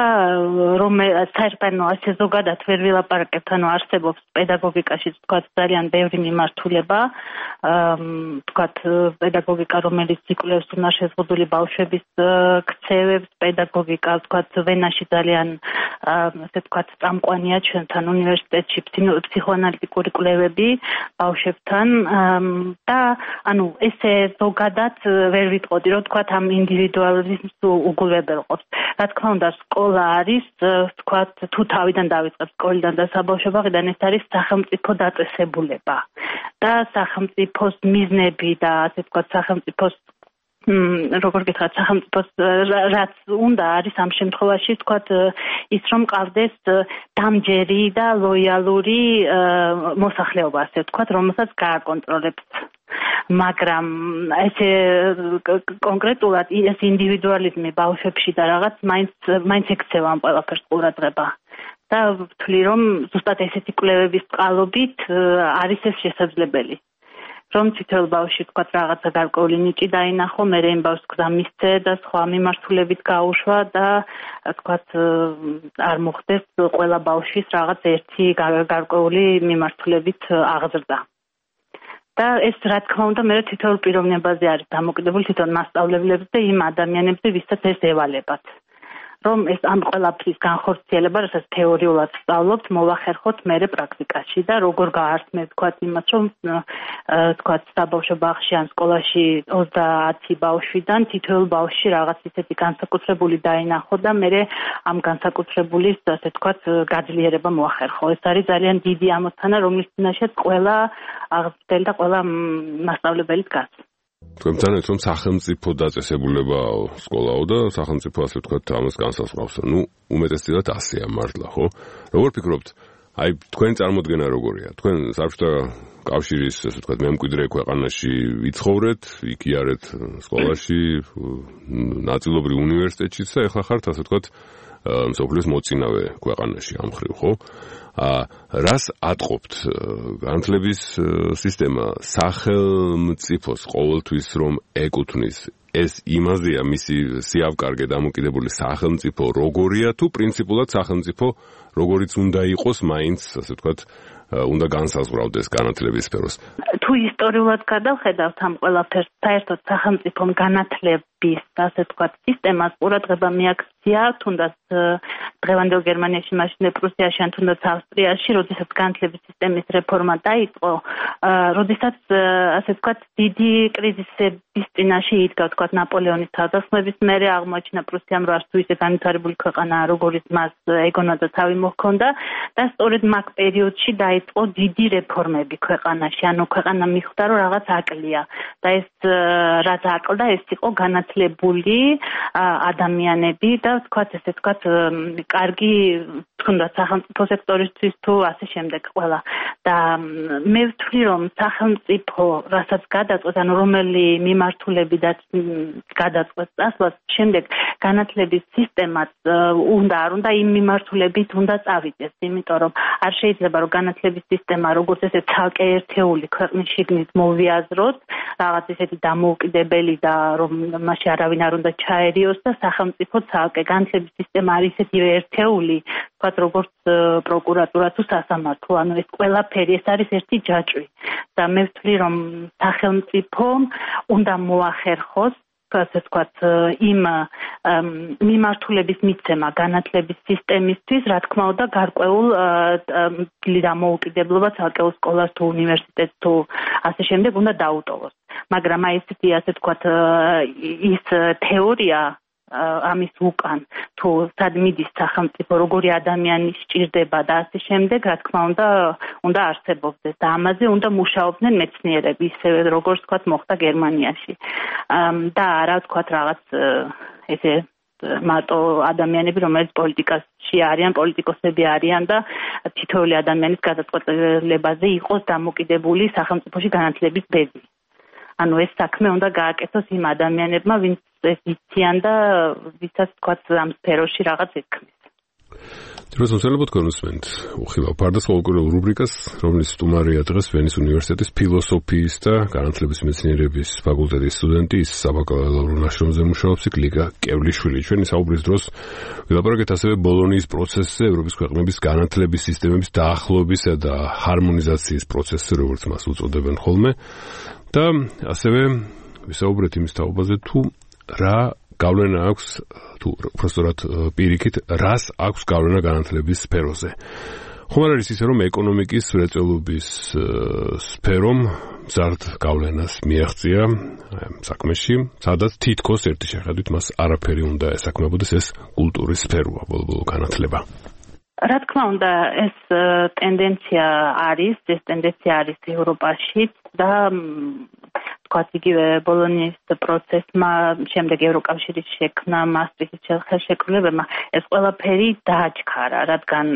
საერთოდ ასე ზოგადად ვერ ვილაპარაკებთ, ანუ არსებობს პედაგოგიკაში თქვა ძალიან ბევრი მიმართულება, თქვა პედაგოგიკა, რომელიც იკვლევს უნარშეზღუდული ბავშვების ქცევებს, პედაგოგიკა, თქვა ვენაში ძალიან ასე თქვა წამყვანია ჩვენთან უნივერსიტეტში ფსიქოანალიტიკური კვლევები ბავშვებთან და ანუ ესე ზოგადად ვერ ვიტყოდი, რომ თქვა ამ ინდივიდუალიზმს უგულებელყოფს. რა თქმა უნდა, სკოლა არის, თქვა თუ თავიდან დავიწყებ სკოლიდან და საბავშვოებიდან, ეს არის სახელმწიფო დაწესებულება. და სახელმწიფოს მიზნები და ასე თქვა სახელმწიფოს როგორ გითხრათ, სახელმწიფოს რაც უნდა არის ამ შემთხვევაში, თქვა ის რომ ყავდეს დამჯერი და ლოიალური მოსახლეობა, ასე თქვა, რომელსაც გააკონტროლებს. მაგრამ ესე კონკრეტულად ეს ინდივიდუალიზმი ბავშვებში და რაღაც მაინც მაინც ექცევა ამ ყველაფერს ყურადღება. და ვთვლი რომ ზუსტად ესეთი კვლევების წყალობით არის ეს შესაძლებელი. რომ თითოეულ ბავშვი თქვა რაღაცა გარკვეული ნიჭი დაინახო, მე იმ ბავშვს გზა მისცე და სხვა მიმართულებით გაუშვა და თქვა არ მოხდეს ყველა ბავშვის რაღაც ერთი გარკვეული მიმართულებით აღზრდა. და ეს რა თქმა უნდა მე თითოეულ პიროვნებაზე არის დამოკიდებული, თვითონ მასწავლებლებზე და იმ ადამიანებზე, ვისაც ეს ევალებათ. რომ ეს ამ ყველაფრის განხორციელება, რასაც თეორიულად სწავლობთ, მოვახერხოთ მერე პრაქტიკაში და როგორ გაართმევთ თქვა იმას, რომ თქვა საბავშვო ბაღში ან სკოლაში ოცდაათი ბავშვიდან თითოეულ ბავშვში რაღაც ისეთი განსაკუთრებული დაინახო და მერე ამ განსაკუთრებულის ასე თქვა გაძლიერება მოახერხო. ეს არის ძალიან დიდი ამოცანა, რომლის წინაშეც ყველა აღზრდელი და ყველა მასწავლებელი დგას. თქვენთან რომ სახელმწიფო დაწესებულებაა სკოლაო და სახელმწიფო ასე ვთქვათ ამას განსაზღვრავს. ნუ უმეტესწილად ასეა მართლა, ხო? როგორ ფიქრობთ? აი თქვენ წარმოდგენა როგორია? თქვენ საბჭოთა კავშირის ასე ვთქვათ მემკვიდრე ქვეყანაში ვიცხოვრეთ, იქ იარეთ სკოლაში, ნაწილობრივ უნივერსიტეტშიც და ეხლა ხართ ასე ვთქვათ მსოფლიოს მოწინავე ქვეყანაში ამ ხრივ, ხო? რას ატყობთ განათლების სისტემა სახელმწიფოს ყოველთვის რომ ეკუთვნის ეს იმაზეა მისი სიავკარგე დამოკიდებული სახელმწიფო როგორია თუ პრინციპულად სახელმწიფო როგორიც უნდა იყოს მაინც ასე ვთქვათ უნდა განსაზღვრავდეს განათლების სფეროს. თუ ისტორიულად გადავხედავთ ამ ყველაფერს, საერთოდ სახელმწიფომ განათლების ასე ვთქვათ სისტემას ყურადღება მიაქცია, თუნდაც დღევანდელ გერმანიაში, მაშინდელ პრუსიაში, ან თუნდაც ავსტრიაში, როდესაც განათლების სისტემის რეფორმა დაიწყო, როდესაც ასე ვთქვათ დიდი კრიზისების წინაშე იდგა, ვთქვათ ნაპოლეონის თავდასხმების მერე აღმოაჩინა პრუსიამ, რომ არც თუ ისე განვითარებული ქვეყანაა, როგორიც მას ეგონა და თავი მოჰქონდა და სწორედ მაგ პერიოდში დაიწყო დიდი რეფორმები ქვეყანაში, ანუ ქვეყანა მიხვდა, რომ რაღაც აკლია და ეს რაც აკლდა, ეს იყო განათლებული ადამიანები და ვთქვათ ესე ვთქვათ კარგი თუნდაც სახელმწიფო სექტორისთვის თუ ასე შემდეგ ყველა და მე ვთვლი რომ სახელმწიფო რასაც გადაწყვეტ, ანუ რომელი მიმართულებიდაც გადაწყვეტ წასვლას, შემდეგ განათლების სისტემაც უნდა არ უნდა იმ მიმართულებით უნდა წავიდეს, იმიტომ რომ არ შეიძლება რომ განათლების სისტემა როგორც ესე ცალკე ერთეული ქვეყნის შიგნით მოვიაზროთ, რაღაც ისეთი დამოუკიდებელი და რომ მასში არავინ არ უნდა ჩაერიოს და სახელმწიფო ცალკე განათლების სისტემა არის ისეთი ერთეული, თქვათ როგორც პროკურატურა თუ სასამართლო, ანუ ეს ყველაფერი ეს არის ერთი ჯაჭვი და მე ვთვლი რომ სახელმწიფომ უნდა მოახერხოს ასე ვთქვათ იმ მიმართულების მიცემა განათლების სისტემისთვის, რა თქმა უნდა გარკვეულ დამოუკიდებლობა ცალკეულ სკოლას თუ უნივერსიტეტს თუ ასე შემდეგ უნდა დაუტოვოს. მაგრამ აი ესეთი ასე ვთქვათ ის თეორია ამის უკან თუ სად მიდის სახელმწიფო, როგორი ადამიანი სჭირდება და ასე შემდეგ, რა თქმა უნდა უნდა არსებობდეს და ამაზე უნდა მუშაობდნენ მეცნიერები, ისე როგორც ვთქვათ მოხდა გერმანიაში. და არა ვთქვათ რაღაც ესე მარტო ადამიანები, რომელიც პოლიტიკაში არიან, პოლიტიკოსები არიან და თითოეული ადამიანის გადაწყვეტილებაზე იყოს დამოკიდებული სახელმწიფოში განათლების ბედი. ანუ ეს საქმე უნდა გააკეთოს იმ ადამიანებმა, ვინც ეს იციან და ვისაც თქვათ ამ სფეროში რაღაც ეთქმის. დროს უცებად კონსვენთ უხილავ ფარდას ყოველკვირეულ რუბრიკას, რომლის სტუმარია დღეს ვენის უნივერსიტეტის ფილოსოფიის და განათლების მეცნიერების ფაკულტეტის სტუდენტი, ის საბაკალავრო ნაშრომზე მუშაობს, ლიგა კევლიშვილი. ჩვენი საუბრის დროს ვილაპარაკეთ ასევე ბოლონიის პროცესზე, ევროპის ქვეყნების განათლების სისტემების დაახლოებისა და ჰარმონიზაციის პროცესზე, როგორც მას უწოდებენ ხოლმე. და ასევე ვისაუბრეთ იმის თაობაზე, თუ რა გავლენა აქვს თუ უბრალოდ პირიქით რას აქვს გავლენა განათლების სფეროზე. ხომ არ არის ისე რომ ეკონომიკის მრეწველობის სფერომ მზარდ გავლენას მიაღწია საქმეში, სადაც თითქოს ერთი შეხედვით მას არაფერი უნდა ესაქმებოდეს, ეს კულტურის სფეროა, ბოლო-ბოლო განათლება. რა თქმა უნდა, ეს ტენდენცია არის, ეს ტენდენცია არის ევროპაში და თქვათ იგივე ბოლონიის პროცესმა, შემდეგ ევროკავშირის შექმნა, მასტრიხტის ხელშეკრულებებმა ეს ყველაფერი დააჩქარა, რადგან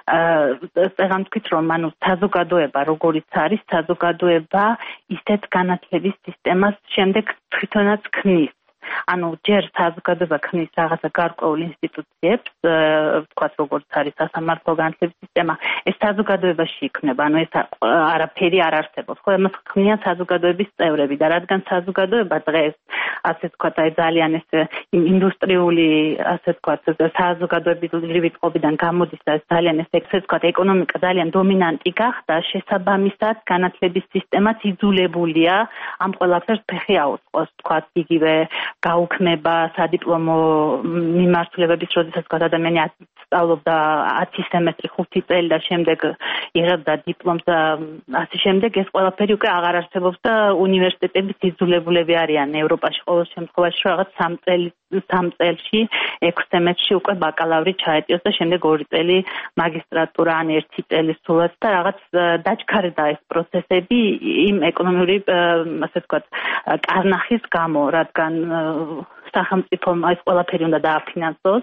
წეგან თქვით რომ ანუ საზოგადოება როგორიც არის, საზოგადოება ისეთ განათლების სისტემას შემდეგ თვითონაც ქმნის. ანუ ჯერ საზოგადოება ქმნის რაღაცა გარკვეულ ინსტიტუციებს, თქვათ როგორც არის სასამართლო განათლების სისტემა, ეს საზოგადოებაში იქნება, ანუ ეს არაფერი არ არსებობს. ხო, ამას ქმნიან საზოგადოების წევრები და რადგან საზოგადოება დღეს ასე თქვათ აი ძალიან ეს ინდუსტრიული ასე თქვათ საზოგადოების რივიტყობიდან გამოდის და ძალიან ეს ესე თქვათ ეკონომიკა ძალიან დომინანტი გახდა, შესაბამისად განათლების სისტემაც იძულებულია ამ ყველაფერს ფეხი აუწყოს, თქვათ იგივე გაუქმება სადიპლომო მიმართულებების, როდესაც თქვათ ადამიანი სწავლობდა ათი სემესტრი, ხუთი წელი და შემდეგ იღებდა დიპლომს და ასე შემდეგ, ეს ყველაფერი უკვე აღარ არსებობს და უნივერსიტეტების იძულებულები არიან ევროპაში ყოველ შემთხვევაში რაღაც სამ წელი სამ წელში, ექვს სემესტრში უკვე ბაკალავრი ჩაეტიოს და შემდეგ ორი წელი მაგისტრატურა ან ერთი წელი სულაც და რაღაც დაჩქარდა ეს პროცესები იმ ეკონომიური ასე ვთქვათ კარნახის გამო, რადგან სახელმწიფომ ეს ყველაფერი უნდა დააფინანსოს.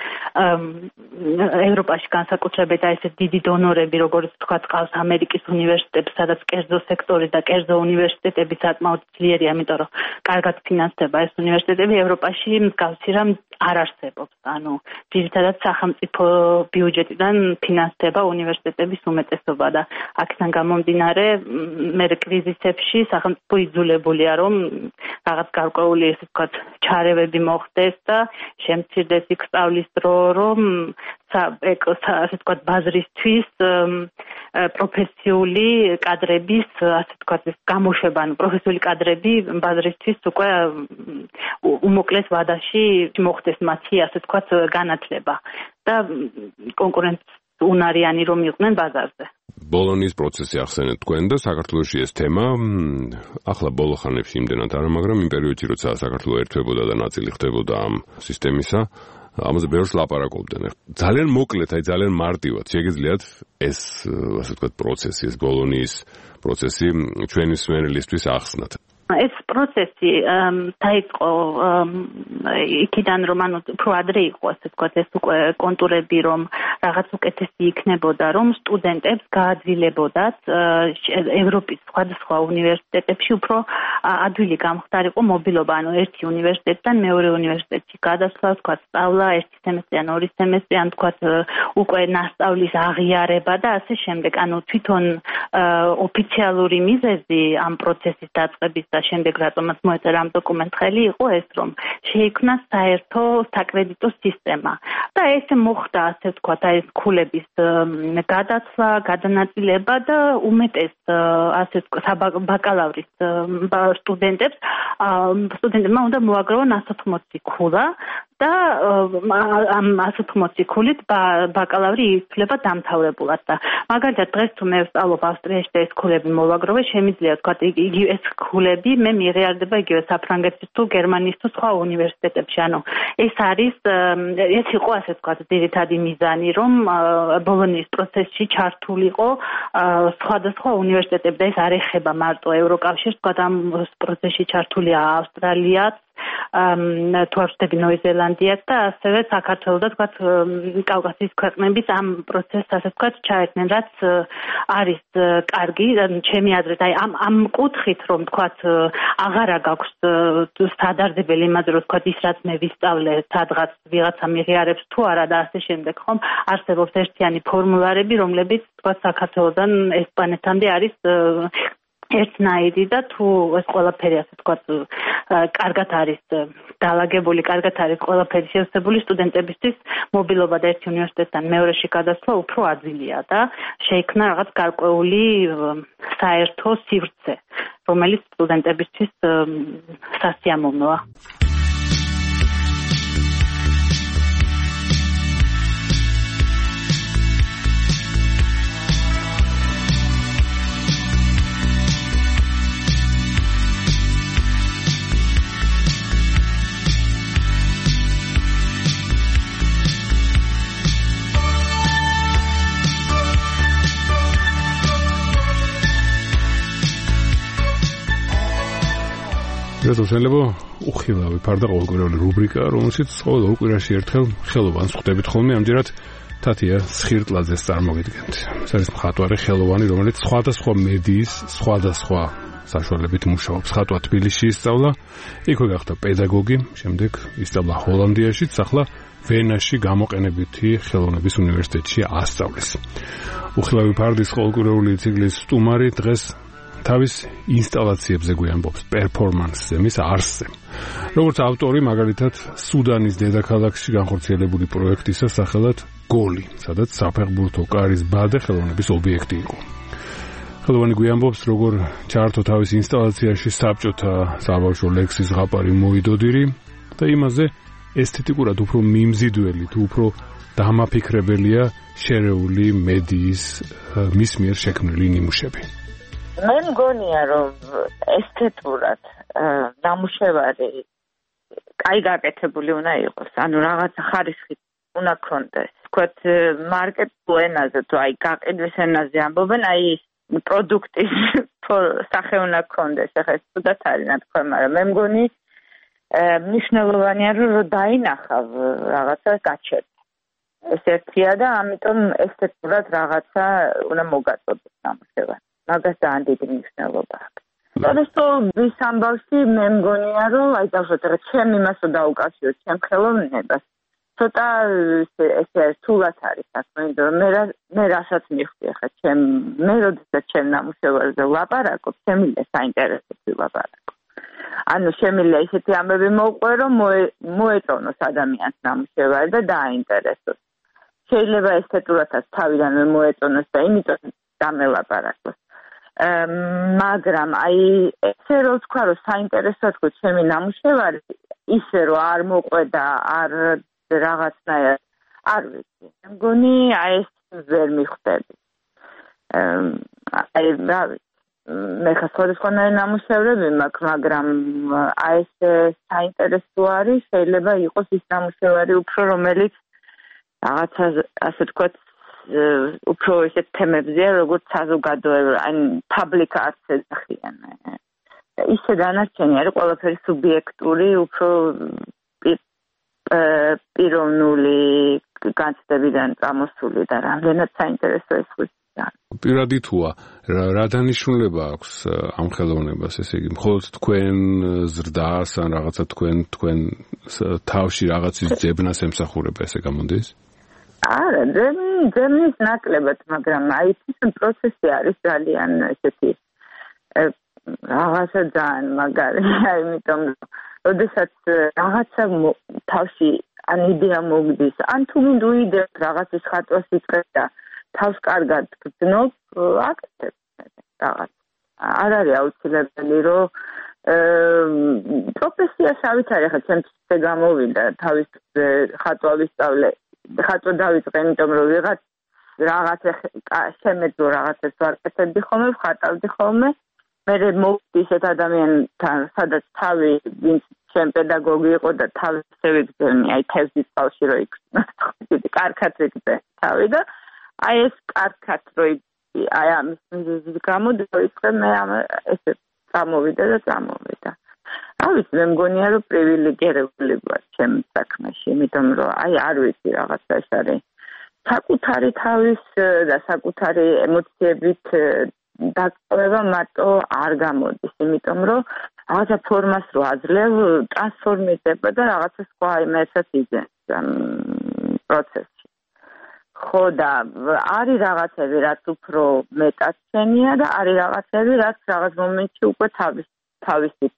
ევროპაში განსაკუთრებით აი ეს დიდი დონორები, როგორც თქვა ყავს ამერიკის უნივერსიტეტები, სადაც კერძო სექტორი და კერძო უნივერსიტეტები საკმაოდ ძლიერია, იმიტომ რომ კარგად ფინანსდება ეს უნივერსიტეტები, ევროპაში მსგავსი რამ არ არსებობს. ანუ ძირითადად სახელმწიფო ბიუჯეტიდან ფინანსდება უნივერსიტეტების უმეტესობა და აქედან გამომდინარე, მე კრიზისებში სახელმწიფო იძულებულია რომ რაღაც გარკვეული ესე ვთქვათ ჩარევები მოხდეს და შემცირდეს იქ სწავლის დრო, რომ ასე ვთქვათ ბაზრისთვის პროფესიული კადრების ასე ვთქვათ გამოშვება, ანუ პროფესიული კადრები ბაზრისთვის უკვე უმოკლეს ვადაში მოხდეს მათი ასე ვთქვათ განათლება და კონკურენტუნარიანი რომ იყვნენ ბაზარზე. ბოლონიის პროცესი ახსენეთ თქვენ და საქართველოში ეს თემა ახლა ბოლო ხანებში იმდენად არა, მაგრამ იმ პერიოდში როცა საქართველო ერთვებოდა და ნაწილი ხდებოდა ამ სისტემისა, ამაზე ბევრს ლაპარაკობდნენ. ძალიან მოკლედ, აი ძალიან მარტივად შეგიძლიათ ეს ასე ვთქვათ პროცესი, ეს ბოლონიის პროცესი ჩვენი მსმენელისთვის ახსნათ. ეს პროცესი დაიწყო იქიდან რომ ანუ უფრო ადრე იყო ასე ვთქვათ ეს უკვე კონტურები რომ რაღაც უკეთესი იქნებოდა რომ სტუდენტებს გააძილებოდათ ევროპის სხვადასხვა უნივერსიტეტებში უფრო ადვილი გამხდარიყო მობილობა, ანუ ერთი უნივერსიტეტიდან მეორე უნივერსიტეტში გადასვლა, ვთქვათ სწავლა ერთი სემესტრი ან ორი სემესტრი ან ვთქვათ უკვე ნასწავლის აღიარება და ასე შემდეგ. ანუ თვითონ ოფიციალური მიზეზი ამ პროცესის დაწყების და შემდეგ რატომაც მოეწერა ამ დოკუმენტს ხელი იყო ეს, რომ შეიქმნა საერთო საკრედიტო სისტემა და ესე მოხდა ასე ვთქვათ აი ეს ქულების გადაცვლა, გადანაწილება და უმეტეს ასე ვთქვათ ბაკალავრის სტუდენტებს სტუდენტებმა უნდა მოაგროვონ ასი ოცდაოთხი ქულა და ამ ასი ოცდაოთხი ქულით ბაკალავრი ითვლება დამთავრებულად და მაგალითად დღეს თუ მე ვსწავლობ ავსტრიაში და ეს ქულები მოვაგროვე, შემიძლია ვთქვათ იგი ეს ქულები მე მიღიარდება იგივე საფრანგეთის თუ გერმანიის თუ სხვა უნივერსიტეტებში. ანუ ეს არის ეს იყო ასე ვთქვათ ძირითადი მიზანი, რომ ბოლონიის პროცესში ჩართულიყო სხვადასხვა უნივერსიტეტები და ეს არ ეხება მარტო ევროკავშირს, ვთქვათ ამ პროცესში ჩართულია ავსტრალიაც, თუ არ ვცდები ნოიზელანდიაც და ასევე საქართველოს და თქვათ კავკასიის ქვეყნების ამ პროცესს ასე ვთქვათ ჩაერთნენ, რაც არის კარგი, ჩემი აზრით, აი ამ ამ კუთხით რომ ვთქვათ აღარა გაქვს სადარდებელი იმაზე რომ ვთქვათ ის რაც მე ვისწავლე სადღაც ვიღაცა მიღიარებს თუ არა და ასე შემდეგ ხომ არსებობს ერთიანი ფორმულარები რომლებიც ვთქვათ საქართველოსთან ესპანეთამდე არის ერთნაირი და თუ ეს ყველაფერი ასე ვთქვათ კარგად არის დაალაგებული, კარგად არის ყველაფერი შევსებული სტუდენტებისთვის მობილობა და ერთი უნივერსიტეტთან მეორეში გადასვლა უფრო აძილია და შეიქმნა რაღაც გარკვეული საერთო სივრცე, რომელიც სტუდენტებისთვის სასიამოვნოა. რატო შეიძლება უხილავი ფარდა ყოველკვირეული რუბრიკა, რომელშიც ყოველ ორ კვირაში ერთხელ ხელოვანს ხვდებით ხოლმე, ამჯერად თათია სხირტლაძეს წარმოგიდგენთ. ეს არის მხატვარი ხელოვანი, რომელიც სხვადასხვა მედიის სხვადასხვა საშუალებით მუშაობს. ხატვა თბილისში ისწავლა, იქვე გახდა პედაგოგი, შემდეგ ისწავლა ჰოლანდიაში, ახლა ვენაში გამოყენებითი ხელოვნების უნივერსიტეტში ასწავლის. უხილავი ფარდის ყოველკვირეული ციკლის სტუმარი დღეს თავის ინსტალაციებზე გვიამბობს პერფორმანსზე, მის არსზე. როგორც ავტორი, მაგალითად, სუდანის დედაქალაქში განხორციელებული პროექტისა სახელად გოლი, სადაც საფეხბურთო კარის ბადე ხელოვნების ობიექტი იყო. ხელოვანი გვიამბობს, როგორ ჩაართო თავის ინსტალაციაში საბჭოთა საბავშვო ლექსის ზღაპარი მოიდოდირი და იმაზე ესთეტიკურად უფრო მიმზიდველი თუ უფრო დამაფიქრებელია შერეული მედიის მის მიერ შექმნილი ნიმუშები. მე მგონია რომ ესთეტურად ნამუშევარი კაი გაკეთებული უნდა იყოს, ანუ რაღაცა ხარისხი უნდა ქონდეს. თქვათ მარკეტულ ენაზე თუ აი გაყიდვის ენაზე ამბობენ, აი პროდუქტის სახე უნდა ქონდეს. ახლა ეს თუდად არის ნათქვა, მაგრამ მე მგონი მნიშვნელოვანია რომ დაინახავ რაღაცა გაჩერდა. ეს ერთია და ამიტომ ესთეტურად რაღაცა უნდა მოგაწოდოს ნამუშევარი. მაგას ძალიან დიდი მნიშვნელობა აქვს. პროფესორის ამბავში მე მგონია რომ აი დავშოთ რა ჩემ იმასო დაუკავშიროთ ჩემ ხელოვნებას. ცოტა ესე სულად არის საქმე, რომ მე მე რასაც მიხდი ახლა ჩემ მე როდესაც ჩემ ნამუშევარზე ვლაპარაკობ, შემიძლია საინტერესოდ ვილაპარაკო. ანუ შემიძლია ისეთი ამბები მოვყვე, რომ მოეწონოს ადამიანს ნამუშევარი და დააინტერესოს. შეიძლება ესთეტურადაც თავიდანვე მოეწონოს და იმიტომ დამელაპარაკოს. მაგრამ აი ესე რომ თქვა რომ საინტერესო თქო ჩემი ნამუშევარი ისე რომ არ მოყვედა არ რაღაცნაირად არ ვიცი. მგონი აი ეს ვერ მიხვდები. აი რა მე ხა სხვადასხვანაირი ნამუშევრები მაქვს, მაგრამ აი ეს საინტერესო არის, შეიძლება იყოს ის ნამუშევარი უფრო რომელიც რაღაცა ასე თქვა უფრო ისეთ თემებზეა, როგორც საზოგადოება, ან public arts ეძახიან. ისე დანარჩენი არის ყველაფერი სუბიექტური, უფრო პიროვნული განცდებიდან წამოსული და რამდენად საინტერესო ეს ხდება. პირადი თუა, რა დანიშნულება აქვს ამ ხელოვნებას, ესე იგი, მხოლოდ თქვენ ზრდას ან რაღაცა თქვენ თქვენ თავში რაღაცის ძებნას ემსახურება, ესე გამოდის? არა, ძებნის ნაკლებად, მაგრამ აი ეს პროცესი არის ძალიან ესეთი რაღაცა ძალიან მაგარია, იმიტომ რომ როდესაც რაღაცა თავში ან იდეა მოგდის, ან თუ მინდა იდეა რაღაცის ხატვას იწყებ და თავს კარგად გძნობ, აკეთებ რაღაც. არ არის აუცილებელი, რომ პროფესია შავით არის, ხა ჩემთვის გამოვიდა თავის ხატვა ვისწავლე. ხატვა დავიწყე, იმიტომ რომ ვიღაც რაღაც შემეძლო რაღაცას ვაკეთებდი ხოლმე, ვხატავდი ხოლმე. მე მოვდი ისეთ ადამიანთან, სადაც თავი ვინც ჩემ პედაგოგი იყო და თავი შევიგზავნი, აი თევზის წყალში რო იქნა, დიდი კარგად ვიგზავნე თავი და აი ეს კარგად რო აი ამის გამო დავიწყე მე ამ ესე წამოვიდა და წამოვიდა. არ ვიცი, მე მგონია რომ პრივილეგირებული ვარ ჩემ საქმეში, იმიტომ რომ აი არ ვიცი რაღაცა ეს არის საკუთარი თავის და საკუთარი ემოციებით დაკავება მარტო არ გამოდის, იმიტომ რომ რაღაცა ფორმას რო აძლევ, ტრანსფორმირდება და რაღაცა სხვა იმასაც იძენს პროცესში. ხო და არის რაღაცები, რაც უფრო მეტად შენია და არის რაღაცები, რაც რაღაც მომენტში უკვე თავის თავისით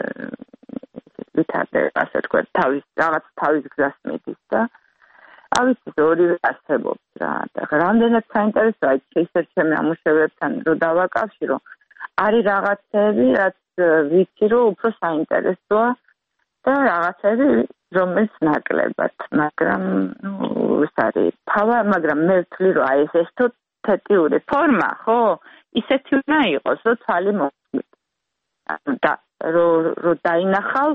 ვითარდება, ასე თქვა, თავის რაღაც თავის გზას მიდის და ავიცი ორივე არსებობს რა. და რამდენად საინტერესოა შეიძლება ჩემი ნამუშევრებთან რო დავაკავშირო, არის რაღაცები, რაც ვიცი რომ უფრო საინტერესოა და რაღაცები რომელიც ნაკლებად, მაგრამ ნუ ეს არის თავა, მაგრამ მე ვთვლი რომ აი ეს ესთეტიური ფორმა, ხო, ისეთი უნდა იყოს, რომ თვალი მოხდეს. და რო რო დაინახავ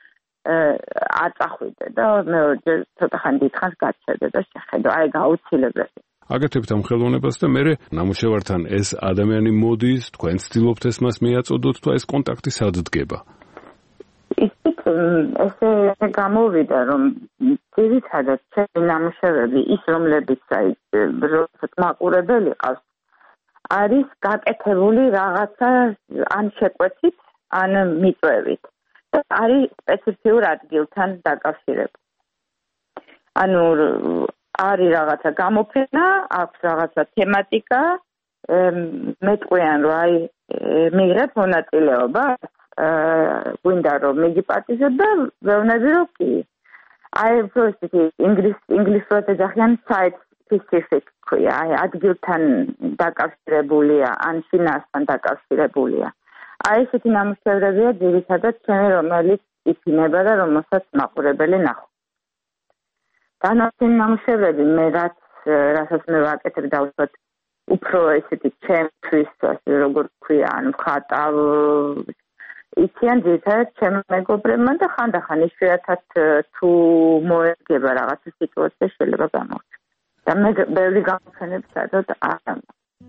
არ წახვიდე და მეორე ცოტა ხანი დიდხანს გაჩერდე და შეხედო, აი გაუცილებელი. აკეთებთ ამ ხელოვნებას და მე ნამუშევართან ეს ადამიანი მოდის, თქვენ ცდილობთ ეს მას მიაწოდოთ და ეს კონტაქტი სად დგება? ისიც ესე გამოვიდა რომ ძირითადად ჩემი ნამუშევრები ის რომლებიც აი როდესაც მაყურებელი ყავს არის გაკეთებული რაღაცა ან შეკვეთით ან მიწვევით და არის სპეციფიურ ადგილთან დაკავშირებული. ანუ არის რაღაცა გამოფენა, აქვს რაღაცა თემატიკა, მეტყვიან რომ აი მიიღებ მონაწილეობა, გვინდა რომ მიგიპატიჟოთ და ვეუბნები რომ კი. აი პროცესი ინგლის ინგლისურად ეძახიან site specific ქვია, აი ადგილთან დაკავშირებულია, ან ფინანსთან დაკავშირებულია. აი ესეთი ნამუშევრებია ძირითადად ჩემი, რომელიც იფინება და რომელსაც მაყურებელი ნახო. განაცხენ ნამუშევრები მე რაც რასაც მე ვაკეთებ და უბრალოდ უფრო ესეთი ჩემთვის როგორ ქვია, ანუ ხატავ იციან ძირითადად ჩემ მეგობრებმა და ხანდახან იშვიათად თუ მოერგება რაღაცა სიტუაცია შეიძლება გამოჩნდეს. და მე ბევრი გამოფენებს სადაც არ ამბობ.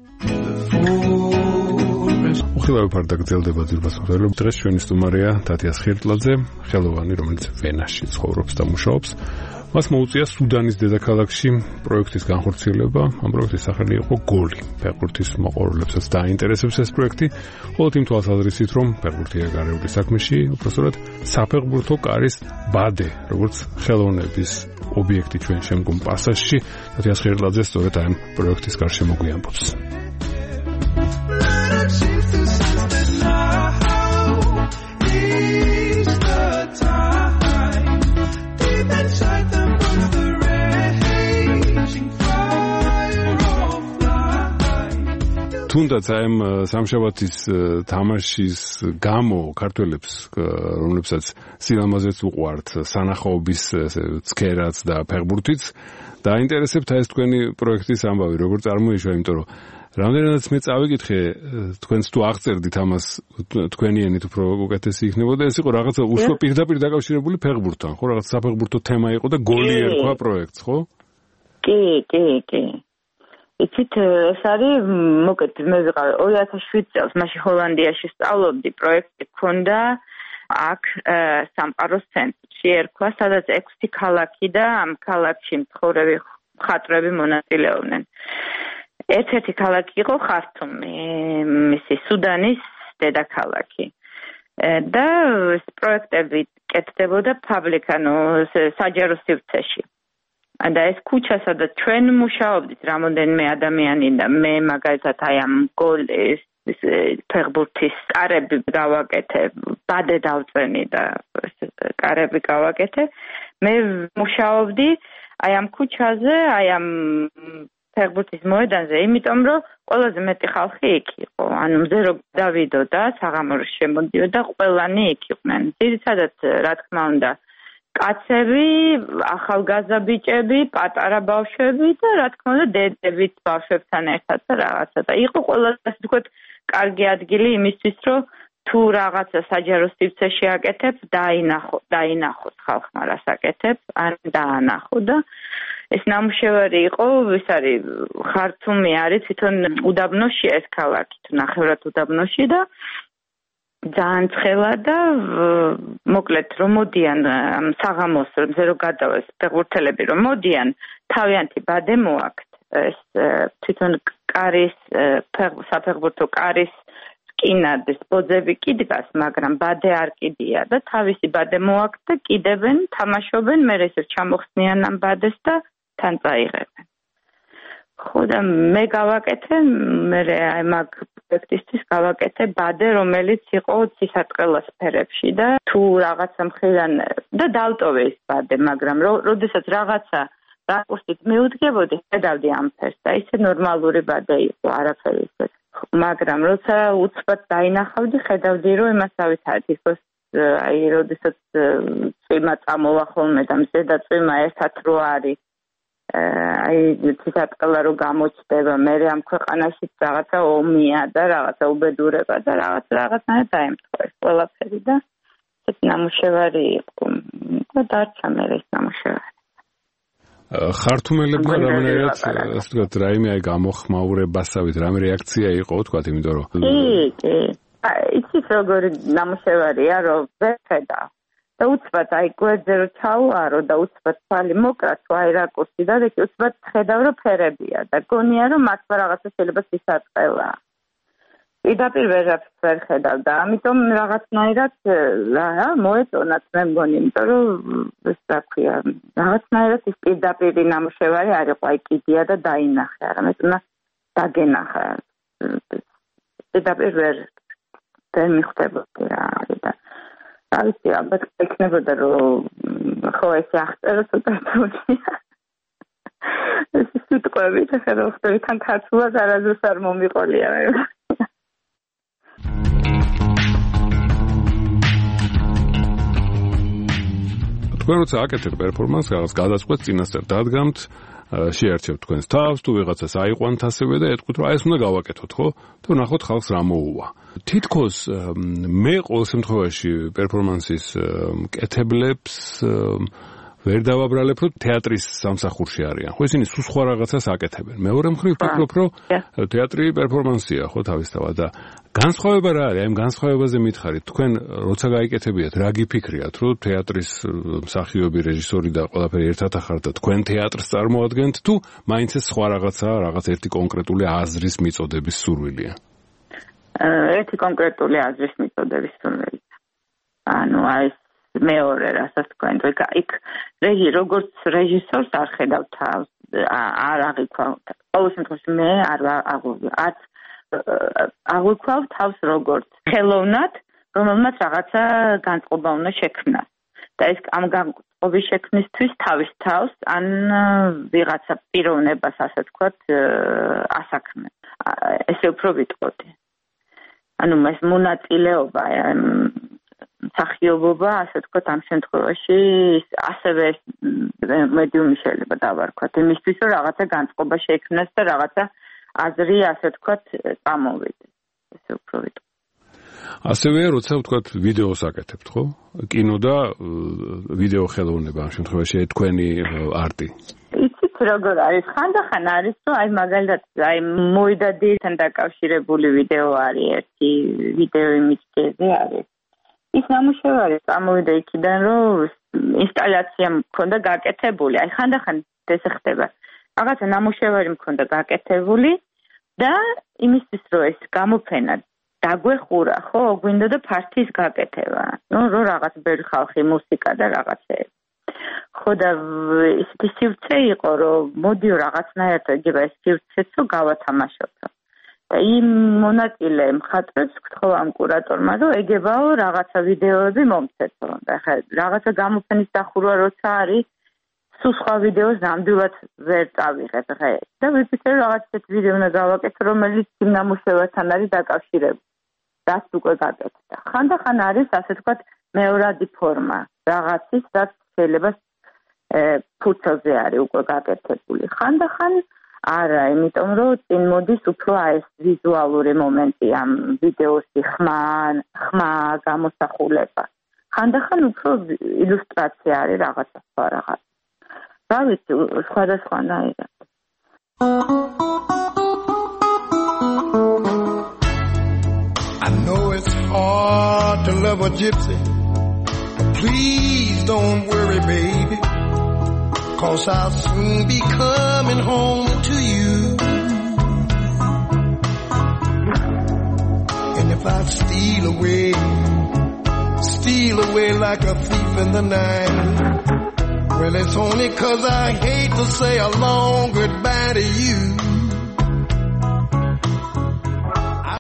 უხილავი ფარდა გრძელდება ძირფას მღერლობ. დღეს ჩვენი სტუმარია თათიას ხირტლაძე, ხელოვანი, რომელიც ვენაში ცხოვრობს და მუშაობს. მას მოუწია სუდანის დედაქალაქში პროექტის განხორციელება. ამ პროექტის სახელი იყო გოლი. ფეხბურთის მოყვარულებსაც დაინტერესებს ეს პროექტი, ხოლო იმ თვალსაზრისით, რომ ფეხბურთია გარეული საქმეში, უბრალოდ საფეხბურთო კარის ბადე, როგორც ხელოვნების ობიექტი ჩვენ შემდგომ პასაჟში, თათიას ხირტლაძე სწორედ ამ პროექტის გარშემო გვიამბობს. თუნდაც ამ სამშაბათის თამაშის გამო ქართველებს, რომლებსაც სილამაზეც უყვართ, სანახაობის ცქერაც და ფეხბურთიც, დაინტერესებთ ეს თქვენი პროექტის ამბავი, როგორ წარმოიშვა, იმიტომ რომ რამდენადაც მე წავიკითხე, თქვენც თუ აღწერდით ამას თქვენი ენით უფრო უკეთესი იქნებოდა, ეს იყო რაღაცა უშუალოდ პირდაპირ დაკავშირებული ფეხბურთთან, ხო, რაღაც საფეხბურთო თემა იყო და გოლი ერქვა პროექტს, ხო? კი, კი, კი. იცით, ეს არის, მოკეთ, მე ვიყავ ორი ათას შვიდ წელს, მაშინ ჰოლანდიაში სწავლობდი, პროექტი ჰქონდა აქ სამყაროს ცენტრში ერქვა, სადაც ექვსი ქალაქი და ამ ქალაქში მცხოვრები მხატვრები მონაწილეობდნენ. ერთ-ერთი ქალაქი იყო ხართუმი, მისი სუდანის დედაქალაქი. და ეს პროექტები კეთდებოდა public, ანუ საჯარო სივრცეში. და ეს ქუჩა, სადაც ჩვენ მუშაობდით რამოდენიმე ადამიანი და მე მაგალითად აი ამ გოლის ფეხბურთის კარები გავაკეთე, ბადე დავწენი და კარები გავაკეთე. მე მუშაობდი აი ამ ქუჩაზე, აი ამ ფეხბურთის მოედანზე, იმიტომ რომ ყველაზე მეტი ხალხი იქ იყო. ანუ მზე რო დავიდოდა, საღამოში შემოდიოდა, ყველანი იქ იყვნენ. ძირითადად, რა თქმა უნდა, კაცები, ახალგაზრდა ბიჭები, პატარა ბავშვები და რა თქმა უნდა, დედებით ბავშვებთან ერთად და რაღაცა. და იყო ყველაზე, ასე ვთქვათ, კარგი ადგილი იმისთვის, რომ თუ რაღაცა საჯარო სივრცეში აკეთებ, დაინახო, დაინახოს ხალხმა რას აკეთებ, ან დაანახო და ეს ნამუშევარი იყო, ეს არის ხართუმი არის თვითონ უდაბნოში ეს ქალაქი, თუ ნახევრად უდაბნოში და ძალიან ცხელა და მოკლედ რომ მოდიან საღამოს რომზე რომ გადავეს ფეხბურთელები რომ მოდიან თავიანთი ბადე მოაქვთ ეს თვითონ კარის საფეხბურთო კარის კინადის ბოძები კიდგას მაგრამ ბადე არ კიდია და თავისი ბადე მოაქვთ და კიდებენ თამაშობენ მე ეს ჩამოხსნიან ამ ბადეს და თან წაიღებენ ხო და მე გავაკეთე მე აი მაგ პროექტისთვის გავაკეთე ბადე რომელიც იყო ცისარტყელას სფერებში და თუ რაღაცა მხრიდან და დავტოვე ეს ბადე მაგრამ როდესაც რაღაცა რაკურსით მიუდგებოდი ხედავდი ამ ფერს და ისე ნორმალური ბადე იყო არაფერი ისე მაგრამ როცა უცბად დაინახავდი ხედავდი რომ იმასავით არის აი როდესაც წვიმა წამოვა ხოლმე და მზედა წვიმა ერთად რო არის აი ცისარტყელა რო გამოჩდება მე ამ ქვეყანაში რაღაცა ომია და რაღაცა უბედურება და რაღაც რაღაცნაირად დაემთხვა ეს ყველაფერი და ეს ნამუშევარი იყო და დარჩა მე ეს ნამუშევარი ხართუმელებმა რამენერად ასე ვთქვათ რაიმე აი გამოხმაურებასავით რამე რეაქცია იყო ვთქვათ იმიტომ რომ კი კი იცით როგორი ნამუშევარია რომ ვერ ხედა და უცბად აი გვერდზე რომ ჩავარო და უცბად თვალი მოკრა თუ აი რაკურსი და ეგ უცბად ხედავ რომ ფერებია და გონია რომ მართლა რაღაცა შეიძლება სისარტყელა პირდაპირ ვერაფერს ვერ ხედავ და ამიტომ რაღაცნაირად რა მოეწონათ მე მგონი იმიტომ რომ ეს რა ქვია რაღაცნაირად ის პირდაპირი ნამუშევარი არ იყო აი კიდია და დაინახე არამედ უნდა დაგენახა პირდაპირ ვერ ვერ მიხვდებოდი რა და რა ვიცი ალბათ ექნებოდა რომ ხო ესე აღწერა ცოტა თუნია ეს სიტყვები ხა რა ხდება თან ქართულად არასდროს არ მომიყოლია თქვენ როცა აკეთებთ პერფორმანსს რაღაც გადაწყვეტ წინასწარ დადგამთ შეერჩევთ თქვენს თავს თუ ვიღაცას აიყვანთ ასევე და ეთქვით რომ აი ეს უნდა გავაკეთოთ ხო და ნახოთ ხალხს რა მოუვა თითქოს მე ყოველ შემთხვევაში პერფორმანსის მკეთებლებს ვერ დავაბრალებ რომ თეატრის სამსახურში არიან ხო ისინი სულ სხვა რაღაცას აკეთებენ მეორე მხრივ ვფიქრობ რომ თეატრი პერფორმანსია ხო თავისთავად და განსხვავება რა არის აი ამ განსხვავებაზე მითხარით თქვენ როცა გაიკეთებიათ რა გიფიქრიათ რომ თეატრის მსახიობი რეჟისორი და ყველაფერი ერთად ახართ და თქვენ თეატრს წარმოადგენთ თუ მაინც ეს სხვა რაღაცა რაღაც ერთი კონკრეტული აზრის მიწოდების სურვილია ერთი კონკრეტული აზრის მიწოდების სურვილია ანუ აი მეორე რასაც თქვენ იქ რეჟი როგორც რეჟისორს არ ხედავ თავს არ აღიქვა ყოველ შემთხვევაში მე არ არც აღვიქვავ თავს როგორც ხელოვნად რომელმაც რაღაცა განწყობა უნდა შექმნას და ეს ამ განწყობის შექმნისთვის თავის თავს ან ვიღაცა პიროვნებას ასე ვთქვათ ასაქმე ესე უფრო ვიტყოდი ანუ ეს მონაწილეობა მსახიობობა ასე ვთქვათ ამ შემთხვევაში ასევე მედიუმი შეიძლება დავარქვათ იმისთვის რომ რაღაცა განწყობა შექმნას და რაღაცა აზრი ასე ვთქვათ წამოვიდეს ესე უფრო ვიტყვი ასევე როცა ვთქვათ ვიდეოს აკეთებთ ხო კინო და ვიდეო ხელოვნება ამ შემთხვევაში თქვენი არტი იცით როგორ არის ხანდახან არის რომ აი მაგალითად აი მოედადთან დაკავშირებული ვიდეო არის ერთი ვიდეო იმიჯზე არის ის ნამუშევარი წამოვიდა იქიდან რომ ინსტალაცია მქონდა გაკეთებული აი ხანდახან ესე ხდება რაღაცა ნამუშევარი მქონდა გაკეთებული და იმისთვის რომ ეს გამოფენა დაგვეხურა ხო გვინდა და ფართის გაკეთება ნუ რო რაღაც ბევრი ხალხი მუსიკა და რაღაცეები ხო და ისეთი სივრცე იყო რომ მოდიო რაღაცნაირად ეგება ეს სივრცეც რომ გავათამაშოთ და იმ მონაწილე მხატვრებს გთხოვ ამ კურატორმა რომ ეგებაო რაღაცა ვიდეოები მომცეთო და ხა რაღაცა გამოფენის დახურვა როცა არის სულ სხვა ვიდეოს ნამდვილად ვერ წავიღებ ხე და ვიფიქრე რაღაც ისეთ ვიდეო უნდა გავაკეთო რომელიც იმ ნამუშევართან არის დაკავშირებული რაც უკვე გაკეთდა ხანდახან არის ასე ვთქვათ მეორადი ფორმა რაღაცის რაც შეიძლება ფურცელზე არის უკვე გაკეთებული ხანდახან არა იმიტომ რომ წინ მოდის უფრო აი ეს ვიზუალური მომენტი ამ ვიდეოსი ხმა ხმა გამოსახულება ხანდახან უფრო ილუსტრაცია არის რაღაცა სხვა რაღაც რა ვიცი სხვადასხვანაირად I know it's hard of a gypsy. Please don't worry, baby, 'cause I'll soon be coming home to you. And if I steal away, steal away like a thief in the night, well, it's only 'cause I hate to say a long goodbye to you.